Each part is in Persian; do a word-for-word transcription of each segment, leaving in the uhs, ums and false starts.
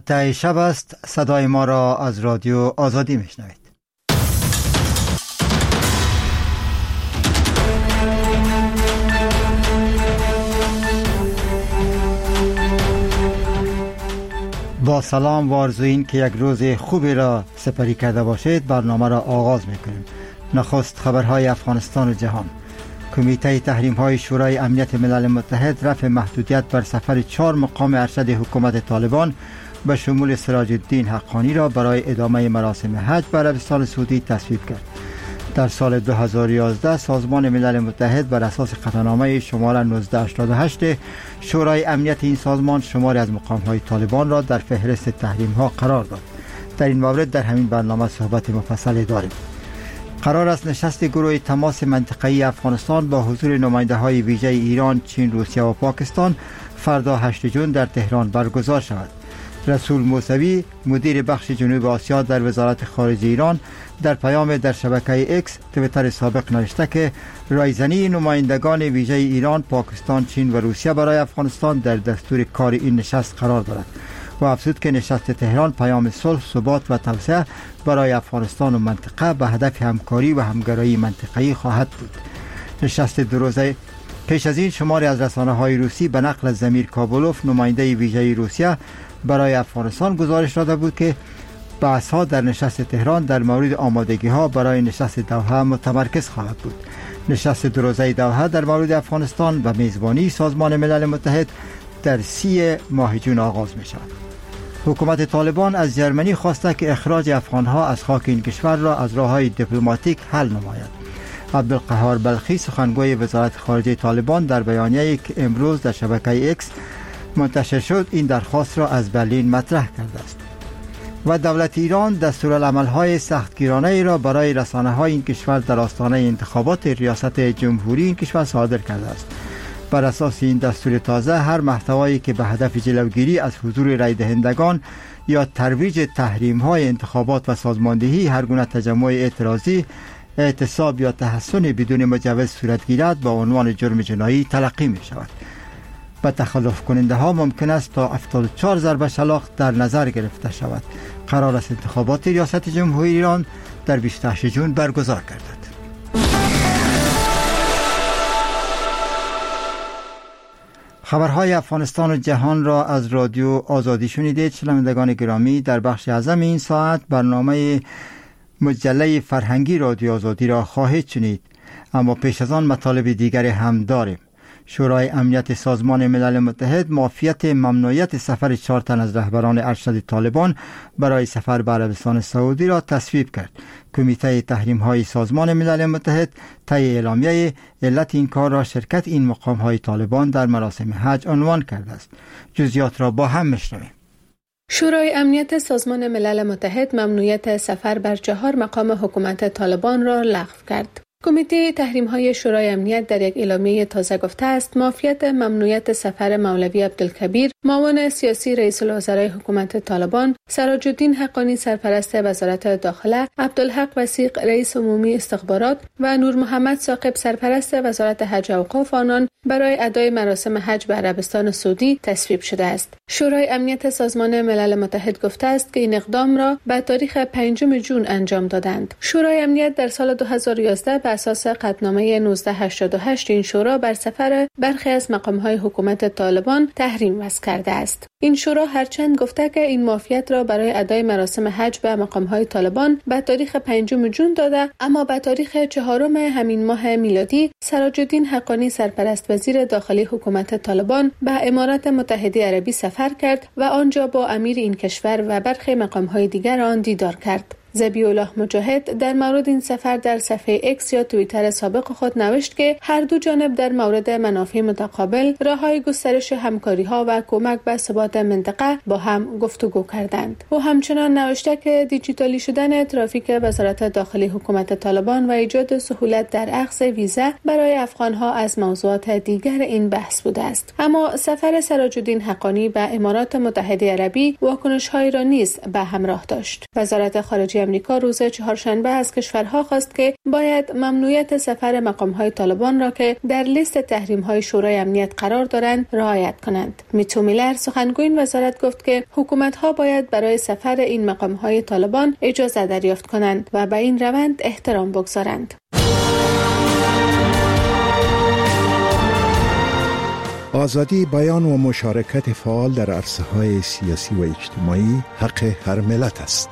هفته شب است. صدای ما را از رادیو آزادی میشنوید. با سلام و آرزوین که یک روز خوبی را سپری کرده باشید. برنامه را آغاز میکنیم. نخست خبرهای افغانستان و جهان. کمیته تحریم های شورای امنیت ملل متحد رفع محدودیت بر سفر چهار مقام ارشد حکومت طالبان به شمول سراج الدین حقانی را برای ادامه مراسم حج به عربستان سعودی تصویب کرد. در سال دو هزار و یازده سازمان ملل متحد بر اساس قطعنامه شماره نوزده هشتاد و هشت شورای امنیت این سازمان شماری از مقام های طالبان را در فهرست تحریم ها قرار داد. در این مورد در همین برنامه صحبت مفصل داریم. قرار است نشست گروه تماس منطقه‌ای افغانستان با حضور نماینده های ویژه ایران، چین، روسیه و پاکستان فردا هشتم ژوئن در تهران برگزار شود. رسول موسوی مدیر بخش جنوب آسیا در وزارت خارجه ایران در پیام در شبکه اکس توییتر سابق نوشته که رایزنی نمایندگان ویژه ایران، پاکستان، چین و روسیه برای افغانستان در دستور کار این نشست قرار دارد و افزود که نشست تهران پیام صلح، ثبات و توسعه برای افغانستان و منطقه به هدف همکاری و همگرایی منطقه‌ای خواهد بود. نشست دو روزه پیش از این شماری از رسانه‌های روسی به نقل از زمیر کابولوف نماینده ویژه روسیه برای افغانستان گزارش داده بود که بحث‌ها در نشست تهران در مورد آمادگی‌ها برای نشست دوحه متمرکز خواهد بود. نشست دو روزه دوحه در مورد افغانستان و میزبانی سازمان ملل متحد در سی ماه ژوئن آغاز می شود. حکومت طالبان از جرمنی خواسته که اخراج افغان‌ها از خاک این کشور را از راه‌های دیپلماتیک حل نماید. عبدالقهار بلخی سخنگوی وزارت خارجه طالبان در بیانیه‌ای که امروز در شبکه اکس منتشر شد این درخواست را از برلین مطرح کرده است. و دولت ایران دستورالعمل‌های سختگیرانه ای را برای رسانه‌های این کشور در آستانه انتخابات ریاست جمهوری این کشور صادر کرده است. بر اساس این دستور تازه هر محتوایی که به هدف جلوگیری از حضور رای دهندگان یا ترویج تحریم‌های انتخابات و سازماندهی هر گونه تجمع اعتراضی، اعتصاب یا تحصن بدون مجوز صورت گیرد با عنوان جرم جنایی تلقی می شود. به تخلف کننده ها ممکن است تا هفتاد و چهار ضربه شلاق در نظر گرفته شود. قرار است انتخابات ریاست جمهوری ایران در بیست و هشتم ژوئن برگزار گردد. خبرهای افغانستان و جهان را از رادیو آزادی شنیدید. شنوندگان گرامی، در بخش اعظم این ساعت برنامه مجله فرهنگی رادیو آزادی را خواهید شنید، اما پیش از آن مطالب دیگری هم داریم. شورای امنیت سازمان ملل متحد معافیت ممنوعیت سفر چهار تن از رهبران ارشد طالبان برای سفر به عربستان سعودی را تصویب کرد. کمیته تحریم های سازمان ملل متحد طی اعلامیه علت این کار را شرکت این مقام های طالبان در مراسم حج عنوان کرده است. جزئیات را با هم میشنویم. شورای امنیت سازمان ملل متحد ممنوعیت سفر بر چهار مقام حکومت طالبان را لغو کرد. کمیته تحریم‌های شورای امنیت در یک اعلامیه تازه گفته است معافیت ممنوعیت سفر مولوی عبدالکبیر معاون سیاسی رئیس الوزرای حکومت طالبان، سراج الدین حقانی سرپرست وزارت داخله، عبدالحق وثیق رئیس عمومی استخبارات و نور محمد ثاقب سرپرست وزارت حج و اوقاف آنان برای ادای مراسم حج به عربستان سعودی تصویب شده است. شورای امنیت سازمان ملل متحد گفته است که این اقدام را به تاریخ پنجم ژوئن انجام دادند. شورای امنیت در سال دو هزار و یازده بر اساس قطعنامه نوزده هشتاد و هشت این شورا بر سفر برخی از مقام‌های حکومت طالبان تحریم وضع کرده است. این شورا هرچند گفته که این معافیت را برای ادای مراسم حج به مقام‌های طالبان به تاریخ پنجم ژوئن داده، اما به تاریخ چهارم همین ماه میلادی سراج الدین حقانی سرپرست وزیر داخلی حکومت طالبان به امارات متحده عربی سفر کرد و آنجا با امیر این کشور و برخی مقام‌های دیگر آن دیدار کرد. ذبیح‌الله مجاهد در مورد این سفر در صفحه اکس یا توییتر سابق خود نوشت که هر دو جانب در مورد منافع متقابل، راه‌های گسترش همکاری‌ها و کمک به ثبات منطقه با هم گفتگو کردند. او همچنان نوشته که دیجیتالی شدن ترافیک وزارت داخلی حکومت طالبان و ایجاد سهولت در اخذ ویزا برای افغان‌ها از موضوعات دیگر این بحث بوده است. اما سفر سراج الدین حقانی به امارات متحده عربی واکنش‌هایی را نیز به همراه داشت. وزارت خارجه خارجه آمریکا روز چهارشنبه از کشورها خواست که باید ممنوعیت سفر مقام‌های طالبان را که در لیست تحریم‌های شورای امنیت قرار دارند رعایت کنند. میتو میلر سخنگوی وزارت گفت که حکومت‌ها باید برای سفر این مقام‌های طالبان اجازه دریافت کنند و به این روند احترام بگذارند. آزادی بیان و مشارکت فعال در عرصه‌های سیاسی و اجتماعی حق هر ملت است.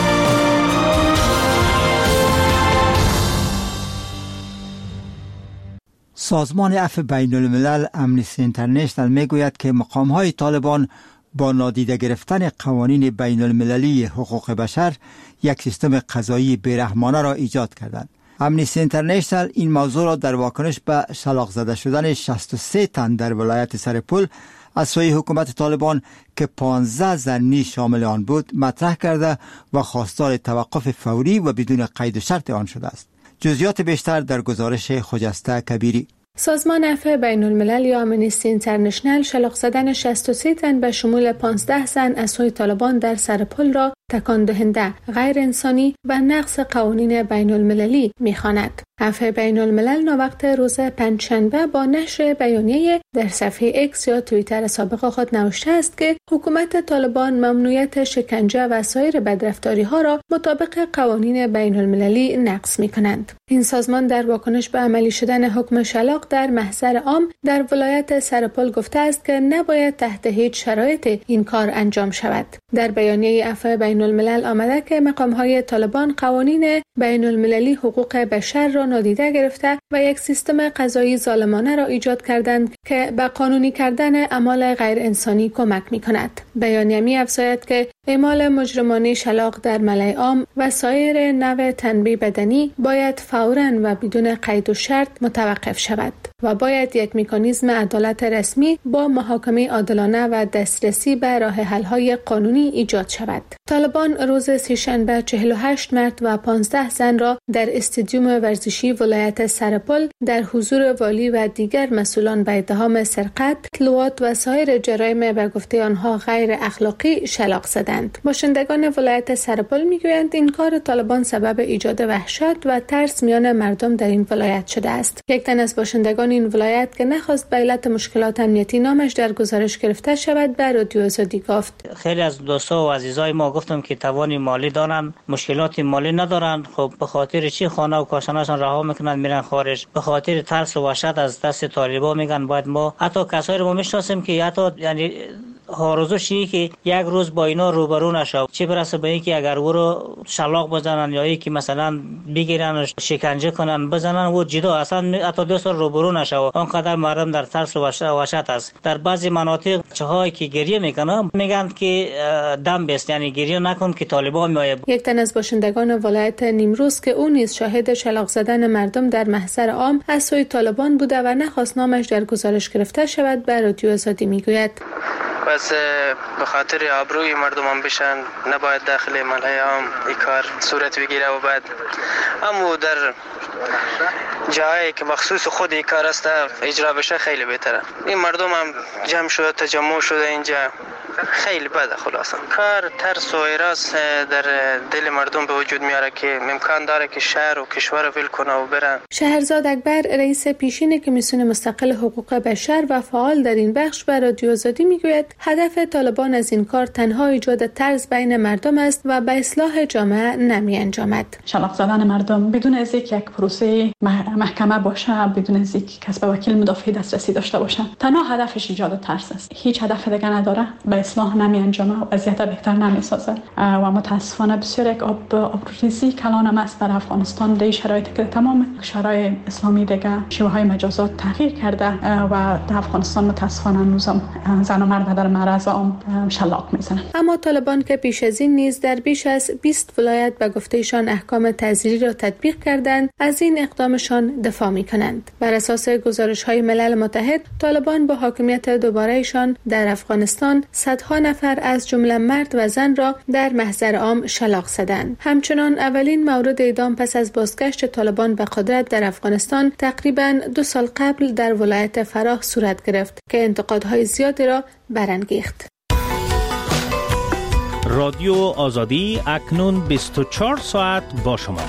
سازمان عفو بین الملل امنیستی اینترنشنال میگوید که مقام‌های طالبان با نادیده گرفتن قوانین بین المللی حقوق بشر یک سیستم قضایی بیرحمانه را ایجاد کردند. امنیستی اینترنشنال این موضوع را در واکنش به شلاق زده شدن شصت و سه تن در ولایت سرپل از سوی حکومت طالبان که پانزده زنی شامل آن بود مطرح کرده و خواستار توقف فوری و بدون قید و شرط آن شده است. جزئیات بیشتر در گزارش خجسته کبیری. سازمان عفو بین الملل یا امنیستی اینترنشنال شلاق زدن شصت و سه تن به شمول پانزده زن از سوی طالبان در سرپل را تکان دهنده، غیر انسانی و نقض قوانین بین المللی می‌خواند. عفو بین الملل ناوقت روز پنجشنبه با نشر بیانیه در صفحه اکس یا توییتر سابق خود نوشته است که حکومت طالبان ممنوعیت شکنجه و سایر بدرفتاری ها را مطابق قوانین بین المللی نقض می‌کنند. این سازمان در واکنش به عملی شدن حکم شلاق در محضر عام در ولایت سرپل گفته است که نباید تحت هیچ شرایطی این کار انجام شود. در بیانیه عفو بین الملل آمده که مقام‌های طالبان قوانین بین المللی حقوق بشر را نادیده گرفته و یک سیستم قضایی ظالمانه را ایجاد کردند که به قانونی کردن اعمال غیر انسانی کمک می‌کند. بیانیه می‌افزاید که اعمال مجرمانه شلاق در ملأ عام و سایر نوع تنبیه بدنی باید فوراً و بدون قید و شرط متوقف شود و باید یک مکانیزم عدالت رسمی با محاکمه عادلانه و دسترسی به راه حل‌های قانونی ایجاد شود. طالبان روز سه‌شنبه چهل و هشت مرد و پانزده زن را در استادیوم ورزشی ولایت سرپل در حضور والی و دیگر مسئولان به اتهام سرقت، تلوات و سایر جرایم به گفته آنها غیر اخلاقی شلاق زدند. باشندگان ولایت سرپل میگویند این کار طالبان سبب ایجاد وحشت و ترس میان مردم در این ولایت شده است. یک تن از باشندگان این ولایت که نخواست به علت مشکلات امنیتی نامش در گزارش گرفته شود به رادیو آزادی گفت: خیلی از دوستا و عزیزای ما گفتم که توان مالی دارن، مشکلات مالی ندارن، خب به خاطر چی خانه و کاشانه‌شان رها میکنن میرن خارج؟ به خاطر ترس و وحشت از دست طالبان میگن باید ما حتی کسایی رو میشناسیم که حتی یعنی آرزوشی که یک روز با اینا روبرو نشو، چه برسه به اینکه اگر او رو شلاق بزنن یا اینکه مثلا بگیرن و شکنجه کنن بزنن و جدا اصلا حتی دو سال روبرو نشو. آنقدر مردم در ترس و وحشت است. در بعضی مناطق چهایی که گریه میکنن میگن که دم بست، یعنی گریه نکن که طالبان میآید. یک تن از باشندگان ولایت نیمروز که او نیز شاهد شلاق زدن مردم در محضر عام از سوی طالبان بوده و نخواست نامش در گزارش گرفته شود به رادیو آزادی میگوید: بس به خاطر آبروی مردمان بشن نباید داخل ملأ عام این کار صورت بگیره و بعد اما در جایی که مخصوص خود این کار است اجرا بشه خیلی بهتره. این مردم هم جمع شده تجمع شده اینجا خیلی بده. خلاصا کار ترس و ایراس در دل مردم به وجود میاره که امکان داره که شهر و کشور رو ول کنه و بره. شهرزاد اکبر رئیس پیشین کمیسیون مستقل حقوق بشر و فعال در این بخش به رادیو آزادی میگوید هدف طالبان از این کار تنها ایجاد ترس بین مردم است و به اصلاح جامعه نمی انجامد. شلاق زدن مردم بدون از اینکه یک پروسه محکمه باشه، بدون از اینکه کسب وکیل مدافع دسترسی داشته باشه، تنها هدفش ایجاد ترس است. هیچ هدف دیگه نداره. به اصلاح نمی انجامه و وضعیت بهتر نمی سازه و متاسفانه بسیار یک آب آبروریزی کلان هم است در افغانستان. در شرایطی که تمام کشورهای اسلامی دیگه شیوه های مجازات تغییر کرده و در افغانستان متاسفانه هنوزم زن و مرد در معرض عام شلاق میزنن. اما طالبان که پیش از این نیز در بیش از بیست ولایت به گفتهشان احکام تعزیری را تطبیق کردند، از این اقدامشان دفاع میکنند. بر اساس گزارش‌های ملل متحد، طالبان با حاکمیت دوباره‌شان در افغانستان صدها نفر از جمله مرد و زن را در محضر عام شلاق زدند. همچنان اولین مورد اعدام پس از بازگشت طالبان به قدرت در افغانستان تقریباً دو سال قبل در ولایت فراه صورت گرفت که انتقادهای زیادی را برانگیخت. رادیو آزادی اکنون بیست و چهار ساعت با شما.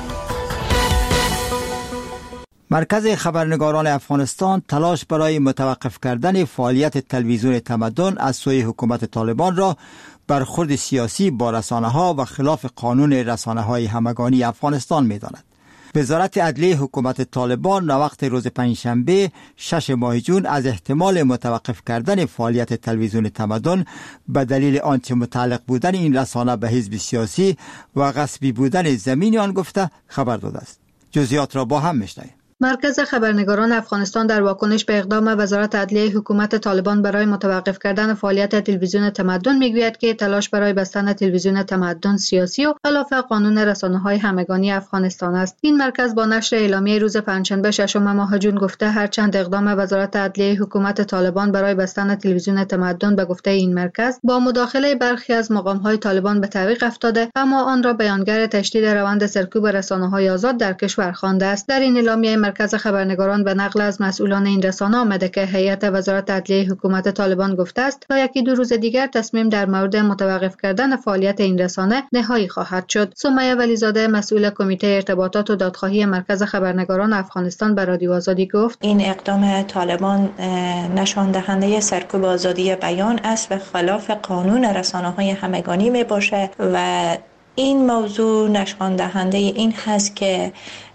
مرکز خبرنگاران افغانستان تلاش برای متوقف کردن فعالیت تلویزیون تمدن از سوی حکومت طالبان را برخورد سیاسی با رسانه‌ها و خلاف قانون رسانه‌های همگانی افغانستان می‌داند. وزارت عدلیه حکومت طالبان نوقت روز پنجشنبه شش ماه جون از احتمال متوقف کردن فعالیت تلویزیون تمدن به دلیل آنچه متعلق بودن این رسانه به حزب سیاسی و غصبی بودن زمین آن گفته خبر داده است. جزئیات را با هم میشنویم. مرکز خبرنگاران افغانستان در واکنش به اقدام وزارت عدلیه حکومت طالبان برای متوقف کردن فعالیت تلویزیون تمدن میگوید که تلاش برای بستن تلویزیون تمدن سیاسی و خلاف قانون رسانه‌های همگانی افغانستان است. این مرکز با نشر اعلامیه روز پنجشنبه ششم ماه جون گفته هرچند اقدام وزارت عدلیه حکومت طالبان برای بستن تلویزیون تمدن به گفته این مرکز با مداخله برخی از مقام‌های طالبان به تعویق افتاده، اما آن را بیانگر تشدید روند سرکوب رسانه‌های آزاد در کشور خوانده است. در این اعلامیه مرکز خبرنگاران به نقل از مسئولان این رسانه آمده که هیئت وزارت عدلیه حکومت طالبان گفته است تا یکی دو روز دیگر تصمیم در مورد متوقف کردن فعالیت این رسانه نهایی خواهد شد. سمیه ولیزاده مسئول کمیته ارتباطات و دادخواهی مرکز خبرنگاران افغانستان به رادیو آزادی گفت این اقدام طالبان نشان دهنده سرکوب آزادی بیان است و خلاف قانون رسانه‌های همگانی می باشه و این موضوع نشان دهنده این هست که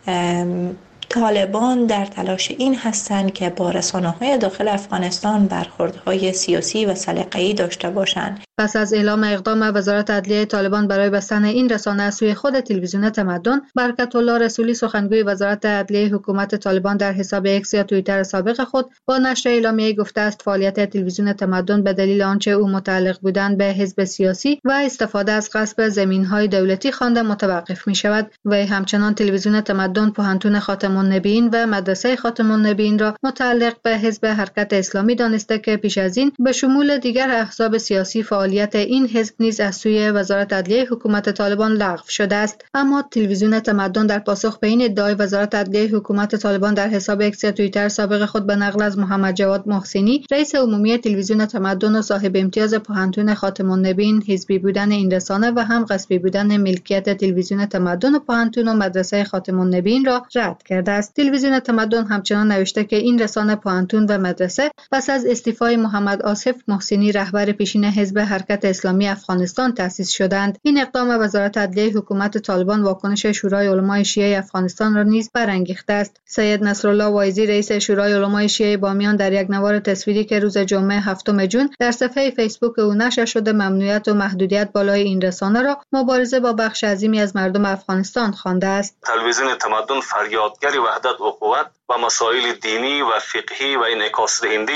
طالبان در تلاش این هستند که با رسانه‌های داخل افغانستان برخوردهای سیاسی و سلیقه‌ای داشته باشند. پس از اعلام اقدام وزارت عدلیه طالبان برای بستن این رسانه از سوی خود تلویزیون تمدن، برکت الله رسولی سخنگوی وزارت عدلیه حکومت طالبان در حساب اکس یا توییتر سابق خود با نشر اعلامیه گفته است فعالیت تلویزیون تمدن به دلیل آنچه او متعلق بودن به حزب سیاسی و استفاده از غصب زمین‌های دولتی خوانده متوقف می‌شود. و همچنان تلویزیون تمدن پوهنتون خاتم النبیین و مدرسه خاتم النبیین را متعلق به حزب حرکت اسلامی دانسته که پیش از این به شمول دیگر احزاب سیاسی فعالیت این حزب نیز از سوی وزارت عدلیه حکومت طالبان لغو شده است. اما تلویزیون تمدن در پاسخ به این ادعای وزارت عدلیه حکومت طالبان در حساب اکس یا توییتر سابق خود به نقل از محمد جواد محسنی رئیس عمومی تلویزیون تمدن و صاحب امتیاز پوهنتون خاتم النبیین حزبی بودن این رسانه و هم غصبی بودن ملکیت تلویزیون تمدن و پوهنتون و مدرسه خاتم النبیین را رد کرده است. تلویزیون تمدن همچنان نوشته که این رسانه، پوهنتون و مدرسه پس از استعفای محمد آصف محسنی رهبر پیشین حزب حرکت اسلامی افغانستان تأسیس شدند. این اقدام وزارت عدلیه حکومت طالبان واکنش شورای علمای شیعه افغانستان را نیز برانگیخته است. سید نصرالله وایزی رئیس شورای علمای شیعه بامیان در یک نوار تصویری که روز جمعه هفتم جون در صفحه فیسبوک او نشر شده ممنوعیت و محدودیت بالای این رسانه را مبارزه با بخش عظیمی از مردم افغانستان خوانده است. تلویزیون تمدن فریادگر وحدت و قوت و مسائل دینی و فقهی و انعکاس دهنده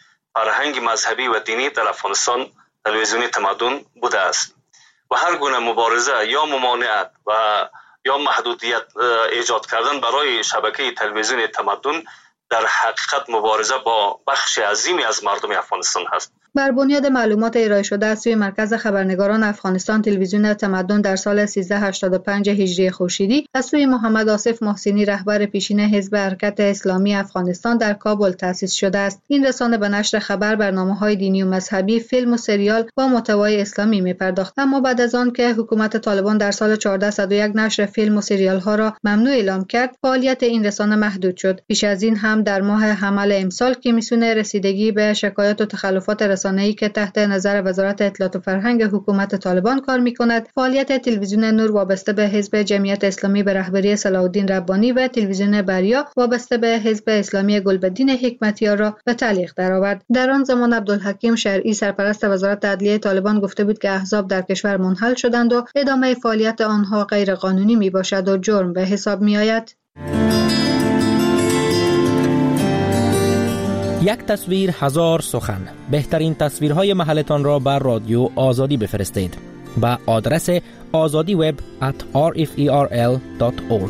فرهنگ مذهبی و دینی در افغانستان تلویزیون تمدن بوده است و هر گونه مبارزه یا ممانعت و یا محدودیت ایجاد کردن برای شبکه تلویزیون تمدن در حقیقت مبارزه با بخش عظیمی از مردم افغانستان هست. بر بنیاد معلومات ارائه شده از سوی مرکز خبرنگاران افغانستان، تلویزیون تمدن در سال سیزده هشتاد و پنج هجری خورشیدی از سوی محمد آصف محسنی رهبر پیشین حزب حرکت اسلامی افغانستان در کابل تأسیس شده است. این رسانه به نشر خبر، برنامه‌های دینی و مذهبی، فیلم و سریال با محتوای اسلامی می‌پرداخت. اما بعد از آن که حکومت طالبان در سال چهارده صد و یک نشر فیلم و سریال‌ها را ممنوع اعلام کرد، فعالیت این رسانه محدود شد. پیش از این هم در ماه حمل امسال که می‌سونه رسیدگی به شکایات و تخلفات رسانه‌ای که تحت نظر وزارت اطلاعات و فرهنگ حکومت طالبان کار می‌کند، فعالیت تلویزیون نور وابسته به حزب جمعیت اسلامی به رهبری صلاح الدین ربانی و تلویزیون بریا وابسته به حزب اسلامی گلبدین حکمتیار را به تعلیق درآورد. در آن زمان عبدالحکیم شرعی سرپرست وزارت عدلیه طالبان گفته بود که احزاب در کشور منحل شدند و ادامه فعالیت آنها غیر قانونی میباشد و جرم به حساب میآید. یک تصویر هزار سخن. بهترین تصویرهای محلتان را بر رادیو آزادی بفرستید با آدرس azadiweb at referl dot org.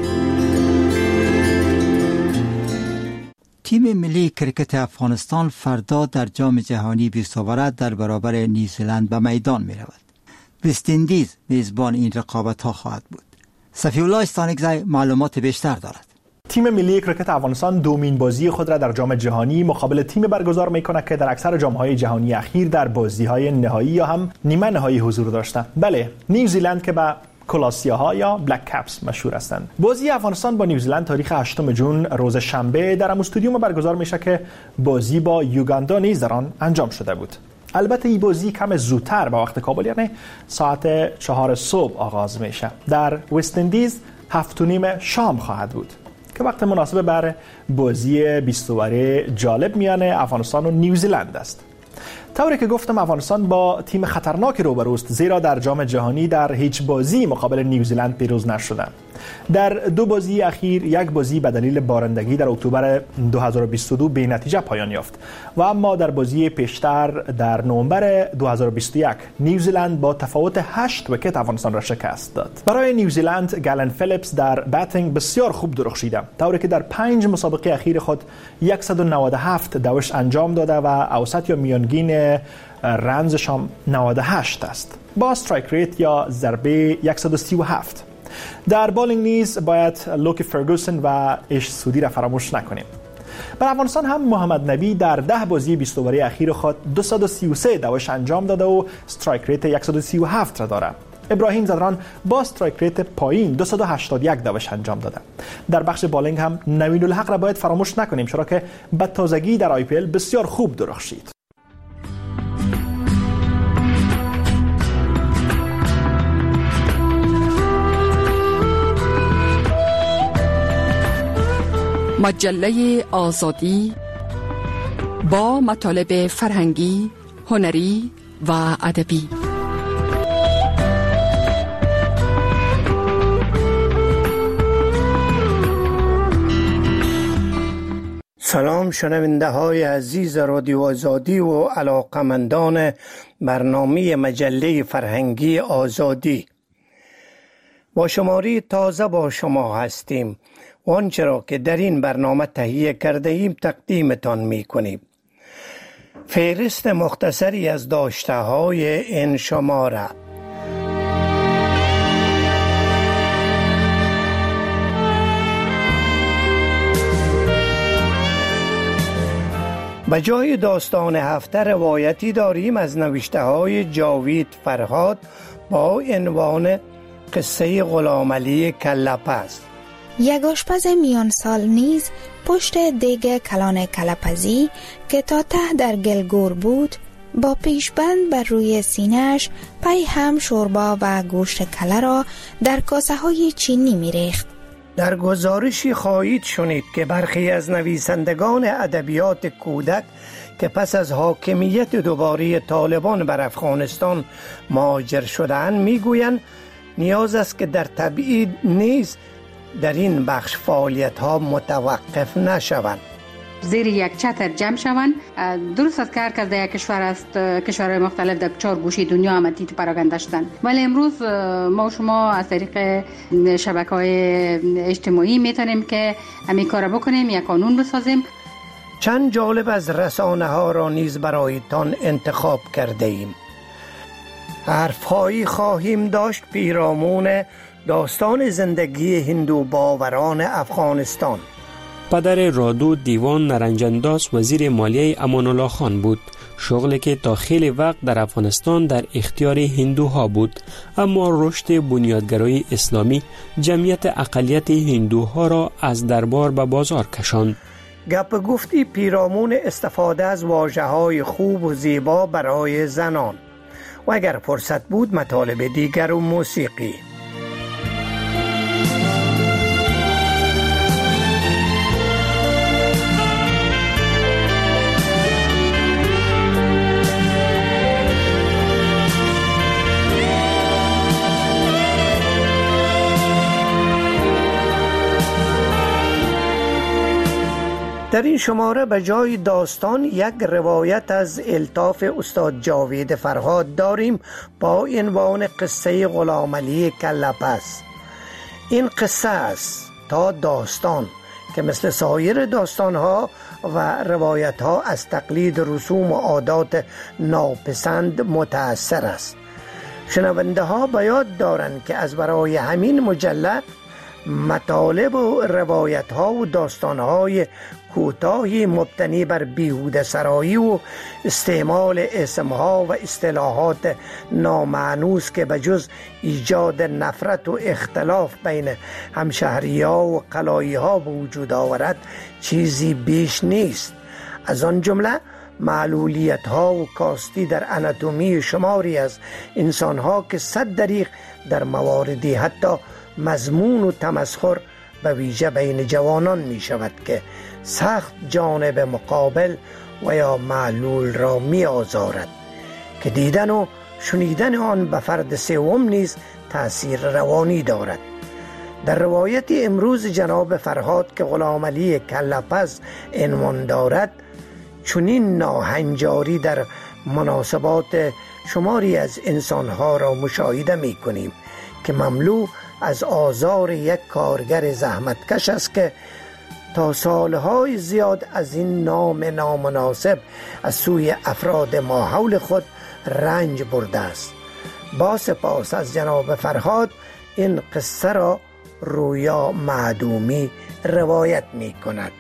تیم ملی کرکت افغانستان فردا در جام جهانی بیستاورد در برابر نیوزلند به میدان می رود. وست اندیز میزبان این رقابت ها خواهد بود. صفی الله استانکزی معلومات بیشتر دارد. تیم ملی کرکت افغانستان دومین بازی خود را در جام جهانی مقابل تیم برگزار می‌کند که در اکثر جام‌های جهانی اخیر در بازی‌های نهایی یا هم نیمه نهایی حضور داشته. بله، نیوزیلند که به کلاسیاها یا بلک کپس مشهور هستند. بازی افغانستان با نیوزیلند تاریخ هشتم ژوئن روز شنبه در ام استادیوم برگزار میشه که بازی با یوگاندا نیز در آن انجام شده بود. البته این بازی کم زودتر با وقت کابل یعنی ساعت چهار صبح آغاز میشه. در وست اندیز هفت و نیم شام خواهد بود که وقت مناسب بر بازی بیست اوره جالب میان افغانستان و نیوزیلند است. طوری که گفتم افغانستان با تیم خطرناکی روبروست، زیرا در جام جهانی در هیچ بازی مقابل نیوزیلند پیروز نشده. در دو بازی اخیر یک بازی به دلیل بارندگی در اکتبر دو هزار و بیست و دو به نتیجه پایان یافت و اما در بازی پیشتر در نوامبر دو هزار و بیست و یک نیوزیلند با تفاوت هشت ویکت افغانستان را شکست داد. برای نیوزیلند گلن فیلیپس در باتینگ بسیار خوب درخشیده، طوری که در پنج مسابقه اخیر خود صد و نود و هفت دوش انجام داده و اوسط یا میانگین رنزش هم نود و هشت است با استرایک ریت یا ضربه صد و سی و هفت. در بالینگ نیز باید لوکی فرگوسن و ایش سودی را فراموش نکنیم. بر افغانستان هم محمد نبی در ده بازی بیست اوره اخیر خود دویست و سی و سه دوش انجام داده و استرایک ریت صد و سی و هفت را دارد. ابراهیم زدران با استرایک ریت پایین دویست و هشتاد و یک دوش انجام داده. در بخش بالینگ هم نوین الحق را باید فراموش نکنیم، چرا که به تازگی در آی پی ال بسیار خوب درخشید. مجله آزادی با مطالب فرهنگی، هنری و ادبی. سلام شنونده های عزیز رادیو آزادی و علاقمندان برنامه مجله فرهنگی آزادی. با شماری تازه با شما هستیم و آنچه را که در این برنامه تهیه کرده ایم تقدیمتان می کنیم. فهرست مختصری از داشته های این شماره: به جای داستان هفته روایتی داریم از نوشته های جاوید فرهاد با عنوان قصه غلامعلی کله‌پز. یک آشپز میان سال نیز پشت دیگ کلان کله‌پزی که تا ته در گلگور بود با پیشبند بر روی سینه‌اش پی هم شوربا و گوشت کله را در کاسه های چینی می ریخت. در گزارشی خواهید شنید که برخی از نویسندگان ادبیات کودک که پس از حاکمیت دوباره طالبان بر افغانستان مهاجر شده‌اند میگویند نیاز است که در تبعید نیز در این بخش فعالیت ها متوقف نشوند. زیر یک چتر جمع شوند. درست است که هر کس در یک کشور است، کشورهای مختلف در چهار گوشه دنیا آمدی تو پراکنده شدن، ولی امروز ما و شما از طریق شبکه‌های اجتماعی میتونیم که همین کار بکنیم، یک قانون بسازیم. چند جالب از رسانه ها را نیز برایتان انتخاب کرده ایم. حرفهایی خواهیم داشت پیرامون داستان زندگی هندو باوران افغانستان. پدر رادو دیوان نرنجانداز وزیر مالیه امان الله خان بود، شغلی که تا خیلی وقت در افغانستان در اختیار هندوها بود، اما رشد بنیادگرای اسلامی جمعیت اقلیت هندوها را از دربار به بازار کشاند. گپ گفتی پیرامون استفاده از واژه‌های خوب و زیبا برای زنان و اگر فرصت بود مطالب دیگر و موسیقی. در این شماره به جای داستان یک روایت از الطاف استاد جاوید فرهاد داریم با عنوان قصه غلامعلی کله‌پز. این قصه است تا داستان که مثل سایر داستانها و روایتها از تقلید رسوم و عادات ناپسند متأثر است. شنونده ها باید دارند که از برای همین مجله مطالب و روایت ها و داستان های کوتاهی مبتنی بر بیهوده سرایی و استعمال اسم ها و اصطلاحات نامانوس که بجز ایجاد نفرت و اختلاف بین همشهری ها و قلایی ها به وجود آورد چیزی بیش نیست. از آن جمله معلولیت ها و کاستی در اناتومی شماری از انسان ها که صد دریغ در مواردی حتی مضمون و تمسخر به ویژه بین جوانان می شود که سخت جانب مقابل و یا معلول را می آزارد که دیدن و شنیدن آن به فرد سوم نیز تأثیر روانی دارد. در روایت امروز جناب فرهاد که غلام علی کله‌پز عنوان دارد، چنین ناهنجاری در مناسبات شماری از انسانها را مشاهده می کنیم که مملو از آزار یک کارگر زحمتکش است که تا سالهای زیاد از این نام نامناسب از سوی افراد ماحول خود رنج برده است. با سپاس از جناب فرهاد این قصه را رویا معدومی روایت می کند.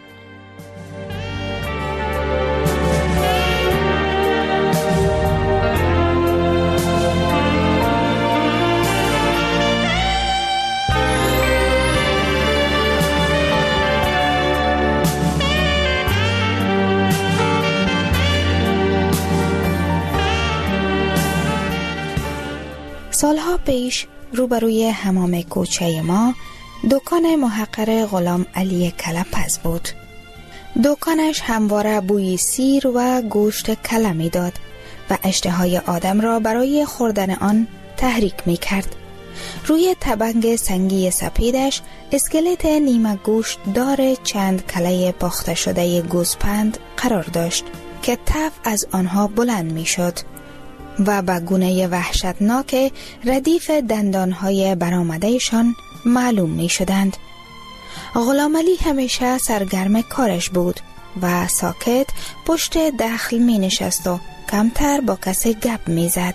سالها پیش روبروی حمام کوچه ما دکان محقر غلام علی کله‌پز بود. دکانش همواره بوی سیر و گوشت کله می داد و اشتهای آدم را برای خوردن آن تحریک می کرد. روی تبنگ سنگی سپیدش اسکلت نیمه گوشت دار چند کله پخته شده گوسپند قرار داشت که تف از آنها بلند می شد و با گونه وحشتناک ردیف دندانهای برآمدهشان معلوم می شدند. غلام علی همیشه سرگرم کارش بود و ساکت پشت دخل می نشست و کمتر با کسی گپ می زد.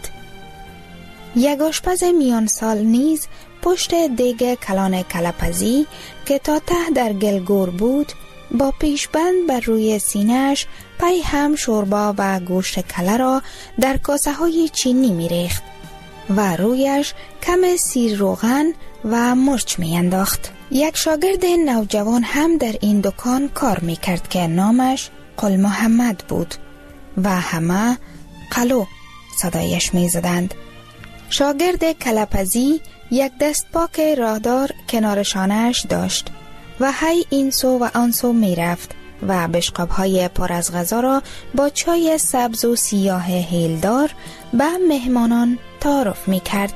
یک آشپز میان سال نیز پشت دیگ کلان کله‌پزی که تا ته در گلگور بود با پیشبند بر روی سینه‌اش پی هم شوربا و گوشت کله را در کاسه های چینی می ریخت و رویش کم سیر روغن و مرچ می انداخت. یک شاگرد نوجوان هم در این دکان کار می کرد که نامش قل محمد بود و همه قلو صدایش می زدند. شاگرد کله‌پزی یک دست پاک راهدار کنار شانه‌اش داشت و هی این سو و آن سو می رفت و بشقاب‌های پر از غذا را با چای سبز و سیاه هیلدار به مهمانان تعارف می کرد.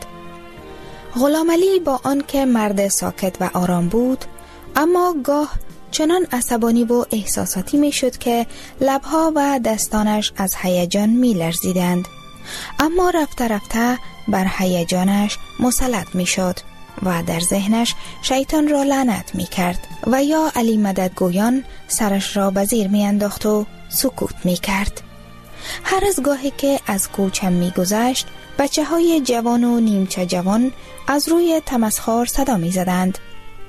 غلام علی با آنکه مرد ساکت و آرام بود، اما گاه چنان عصبانی و احساساتی می شد که لبها و دستانش از هیجان می لرزیدند، اما رفته رفته بر هیجانش مسلط می شد و در ذهنش شیطان را لعنت می کرد و یا علی مدد گویان سرش را به زیر می انداخت و سکوت می کرد. هر از گاهی که از کوچه می گذشت، بچه های جوان و نیمچه جوان از روی تمسخر صدا می زدند: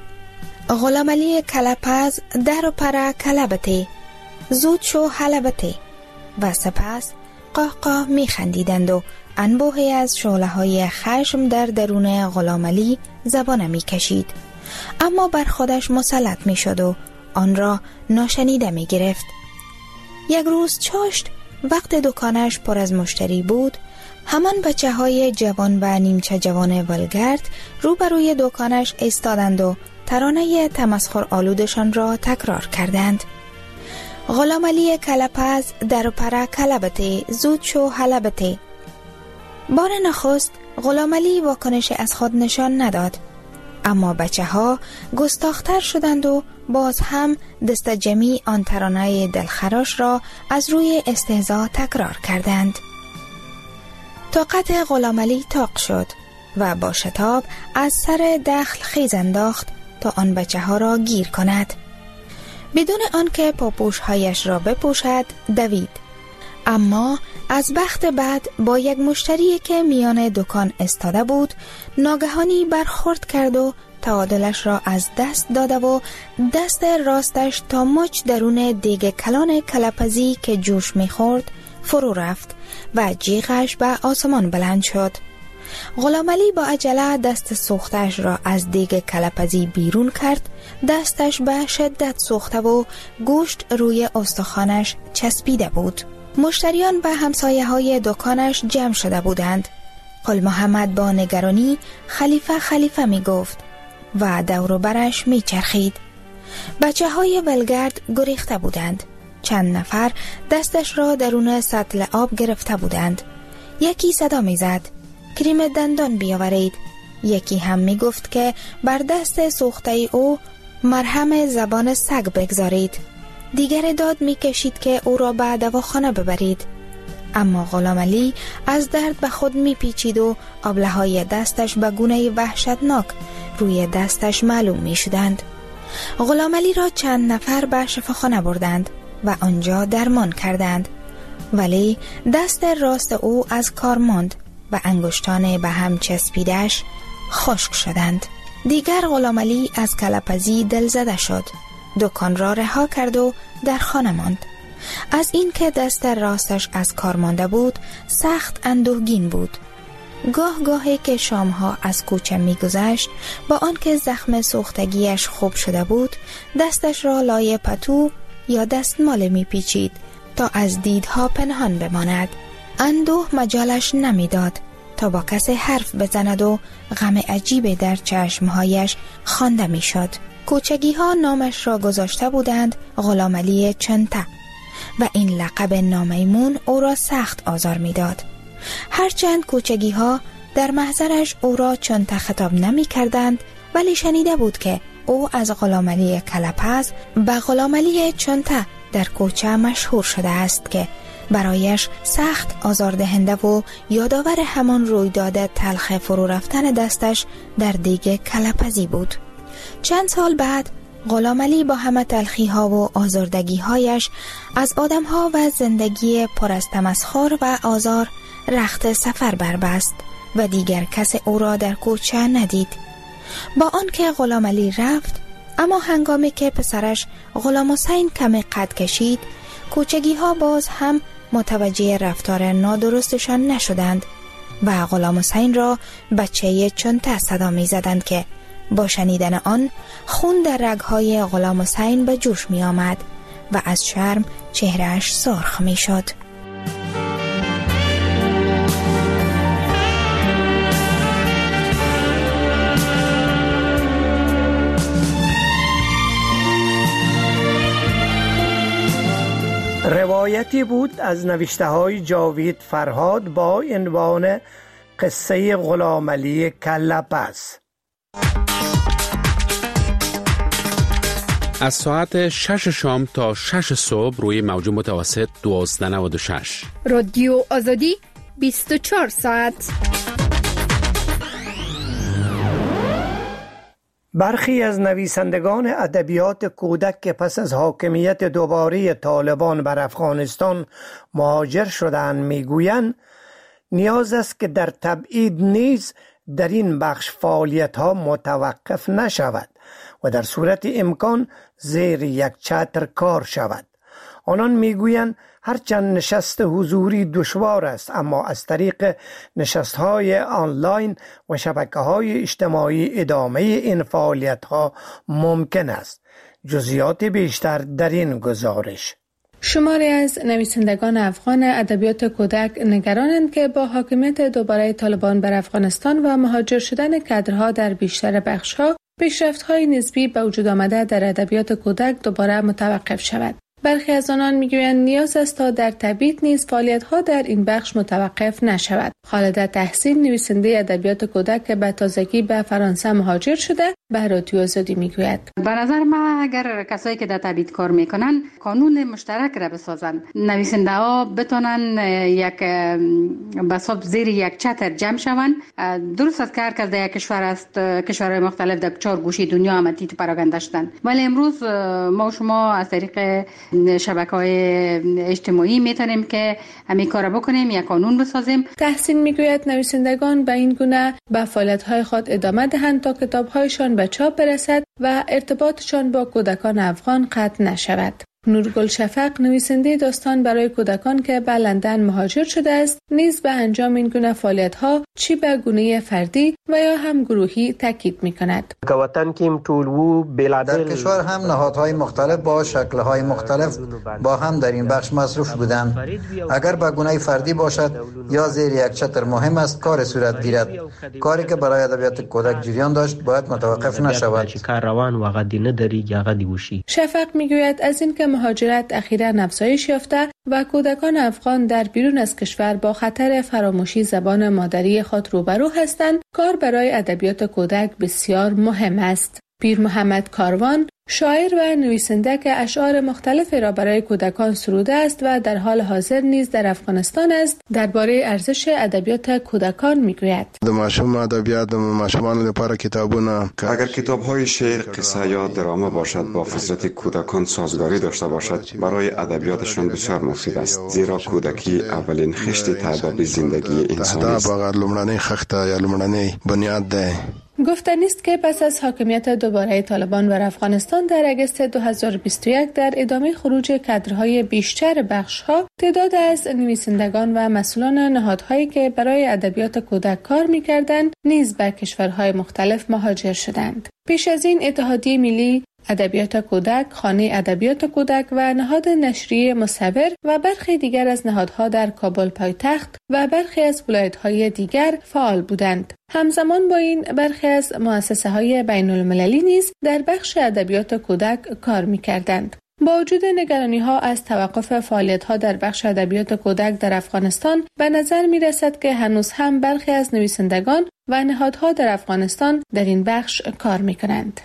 غلام علی کله‌پز در و پر کلبته، زود شو حلبته. و سپس قهقه می خندیدند و انبوهی از شعله های خشم در درون غلام علی زبانه می کشید، اما بر خودش مسلط می شد و آن را ناشنیده می گرفت. یک روز چاشت وقت دکانش پر از مشتری بود، همان بچه های جوان و نیمچه جوان ولگرد روبروی دکانش ایستادند و ترانه تمسخر آلودشان را تکرار کردند: غلام علی کله‌پز در پر کلبته، زود شو حلبته. بار نخست غلام علی واکنش از خود نشان نداد، اما بچه ها گستاختر شدند و باز هم دست جمعی آن ترانه دلخراش را از روی استهزا تکرار کردند. طاقت غلام علی طاق شد و با شتاب از سر دخل خیز انداخت تا آن بچه ها را گیر کند. بدون آنکه پاپوش هایش را بپوشد دوید، اما از بخت بعد با یک مشتری که میان دکان استاده بود ناگهانی برخورد کرد و تعادلش را از دست داده و دست راستش تا مچ درون دیگ کلان کلپزی که جوش میخورد فرو رفت و جیغش به آسمان بلند شد. غلام علی با عجله دست سوختش را از دیگ کلپزی بیرون کرد. دستش به شدت سوخته و گوشت روی استخوانش چسبیده بود. مشتریان و همسایه های دکانش جمع شده بودند. قل محمد با نگرانی خلیفه خلیفه می گفت و دور برش می چرخید. بچه های ولگرد گریخته بودند. چند نفر دستش را درون سطل آب گرفته بودند. یکی صدا می زد کریم دندان بیاورید. یکی هم می گفت که بر دست سوخته او مرهم زبان سگ بگذارید. دیگر داد می کشید که او را به دواخانه ببرید. اما غلام علی از درد به خود می پیچید و آبله های دستش به گونه وحشتناک روی دستش معلوم می شدند. غلام علی را چند نفر به شفاخانه بردند و آنجا درمان کردند، ولی دست راست او از کار ماند و انگشتان به هم چسبیدش خشک شدند. دیگر غلام علی از کلپزی دلزده شد. دکان را رها کرد و در خانه ماند. از این که دست راستش از کار مانده بود سخت اندوهگین بود. گاه گاهی که شامها از کوچه می گذشت با آنکه زخم سوختگیش خوب شده بود دستش را لای پتو یا دستمال می پیچید تا از دیدها پنهان بماند. اندوه مجالش نمی داد تا با کسی حرف بزند و غم عجیب در چشمهایش خوانده می شد. کوچگی ها نامش را گذاشته بودند غلام علی چنته و این لقب نامیمون او را سخت آزار می داد. هرچند کوچگی ها در محضرش او را چنته خطاب نمی کردند، ولی شنیده بود که او از غلام علی کلپز به غلام علی چنته در کوچه مشهور شده است که برایش سخت آزاردهنده و یادآور همان رویداد تلخ فرو رفتن دستش در دیگ کلپزی بود. چند سال بعد غلام علی با همه تلخی ها و آزردگی هایش از آدم ها و زندگی پر از تمسخر و آزار رخت سفر بربست و دیگر کس او را در کوچه ندید. با آنکه غلام علی رفت، اما هنگامی که پسرش غلام حسین کمی قد کشید کوچگی ها باز هم متوجه رفتار نادرستشان نشدند و غلام حسین را بچه چنته صدا می زدند که با شنیدن آن خون در رگهای غلام حسین به جوش می آمد و از شرم چهرهش سرخ می شد. روایتی بود از نوشته های جاوید فرهاد با عنوان قصه غلام علی کلپز. از ساعت شش شام تا شش صبح روی موج متوسط دوازده نود و شش. رادیو آزادی بیست و چهار ساعت. برخی از نویسندگان ادبیات کودک که پس از حاکمیت دوباره طالبان بر افغانستان مهاجر شدند میگویند نیاز است که در تبعید نیز در این بخش فعالیت‌ها متوقف نشود و در صورت امکان زیر یک چتر کار شود. آنان میگویند هرچند نشست حضوری دشوار است، اما از طریق نشست‌های آنلاین و شبکه‌های اجتماعی ادامه این فعالیت‌ها ممکن است. جزئیات بیشتر در این گزارش. شماری از نویسندگان افغان ادبیات کودک نگرانند که با حاکمیت دوباره طالبان بر افغانستان و مهاجر شدن کادرها در بیشتر بخش‌ها پیشرفت‌های نسبی به وجود آمده در ادبیات کودک دوباره متوقف شود. برخی از آنان میگویند نیاز است تا در تبعید نیز فعالیت‌ها در این بخش متوقف نشود. خالده تحسین نویسنده ادبیات کودک که به تازگی به فرانسه مهاجر شده به رادیو آزادی میگوید: به نظر من اگر کسایی که در تبعید کار میکنن قانون مشترک را بسازن، نویسنده ها بتونن یک بساب زیر یک چتر جمع شوند. درست است که هر کس در یک کشور است، کشورهای مختلف در چهار گوشه دنیا هم تیتر پراگنده شدن، ولی امروز ما و شما از طریق شبکه‌های اجتماعی میتونیم که همین کار بکنیم، یک قانون بسازیم. تحسین میگوید نویسندگان به این گونه به فعالیت‌های خود ادامه دهند تا کتاب‌هایشان به چاپ برسد و ارتباطشان با کودکان افغان قطع نشود. نورگل شفق نویسنده داستان برای کودکان که به لندن مهاجر شده است نیز به انجام این گونه فعالیت‌ها چی به گونه فردی و یا هم گروهی تاکید می‌کند. در کشور هم نهادهای مختلف با شکل‌های مختلف با هم در این بخش مصروف بودند. اگر به گونه فردی باشد یا زیر یک چتر مهم است کار صورت گیرد. کاری که برای ادبیات کودک جریان داشت باید متوقف نشود. شفق می‌گوید از این که مهاجرت اخیراً افزایش یافته و کودکان افغان در بیرون از کشور با خطر فراموشی زبان مادری خود روبرو هستند، کار برای ادبیات کودک بسیار مهم است. پیر محمد کاروان شاعر و نویسنده که اشعار مختلفی را برای کودکان سروده است و در حال حاضر نیز در افغانستان است، درباره ارزش ادبیات کودکان میگوید. د ماشوم ادبیات د ماشومان لپاره کتابونه، اگر کتاب‌های شعر، قصه یا درامه باشد با فطرت کودکان سازگاری داشته باشد، برای ادبیاتشان بسیار مفید است، زیرا کودکی اولین خشت تبدیل زندگی انسان است. دا لومړنۍ خښته یا لومړنۍ بنیاد ده. گفتنی است که پس از حاکمیت دوباره طالبان بر افغانستان در اگست دو هزار و بیست و یک در ادامه خروج کادرهای بیشتر بخش‌ها، تعداد از نویسندگان و مسئولان نهادهایی که برای ادبیات کودک کار می‌کردند نیز به کشورهای مختلف مهاجر شدند. پیش از این اتحادیه ملی ادبیات کودک، خانه ادبیات کودک و نهاد نشریه مصور و برخی دیگر از نهادها در کابل پایتخت و برخی از ولایت‌های دیگر فعال بودند. همزمان با این برخی از مؤسسه‌های بین‌المللی نیز در بخش ادبیات کودک کار می‌کردند. با وجود نگرانی‌ها از توقف فعالیت‌ها در بخش ادبیات کودک در افغانستان، به نظر می‌رسد که هنوز هم برخی از نویسندگان و نهادها در افغانستان در این بخش کار می‌کنند.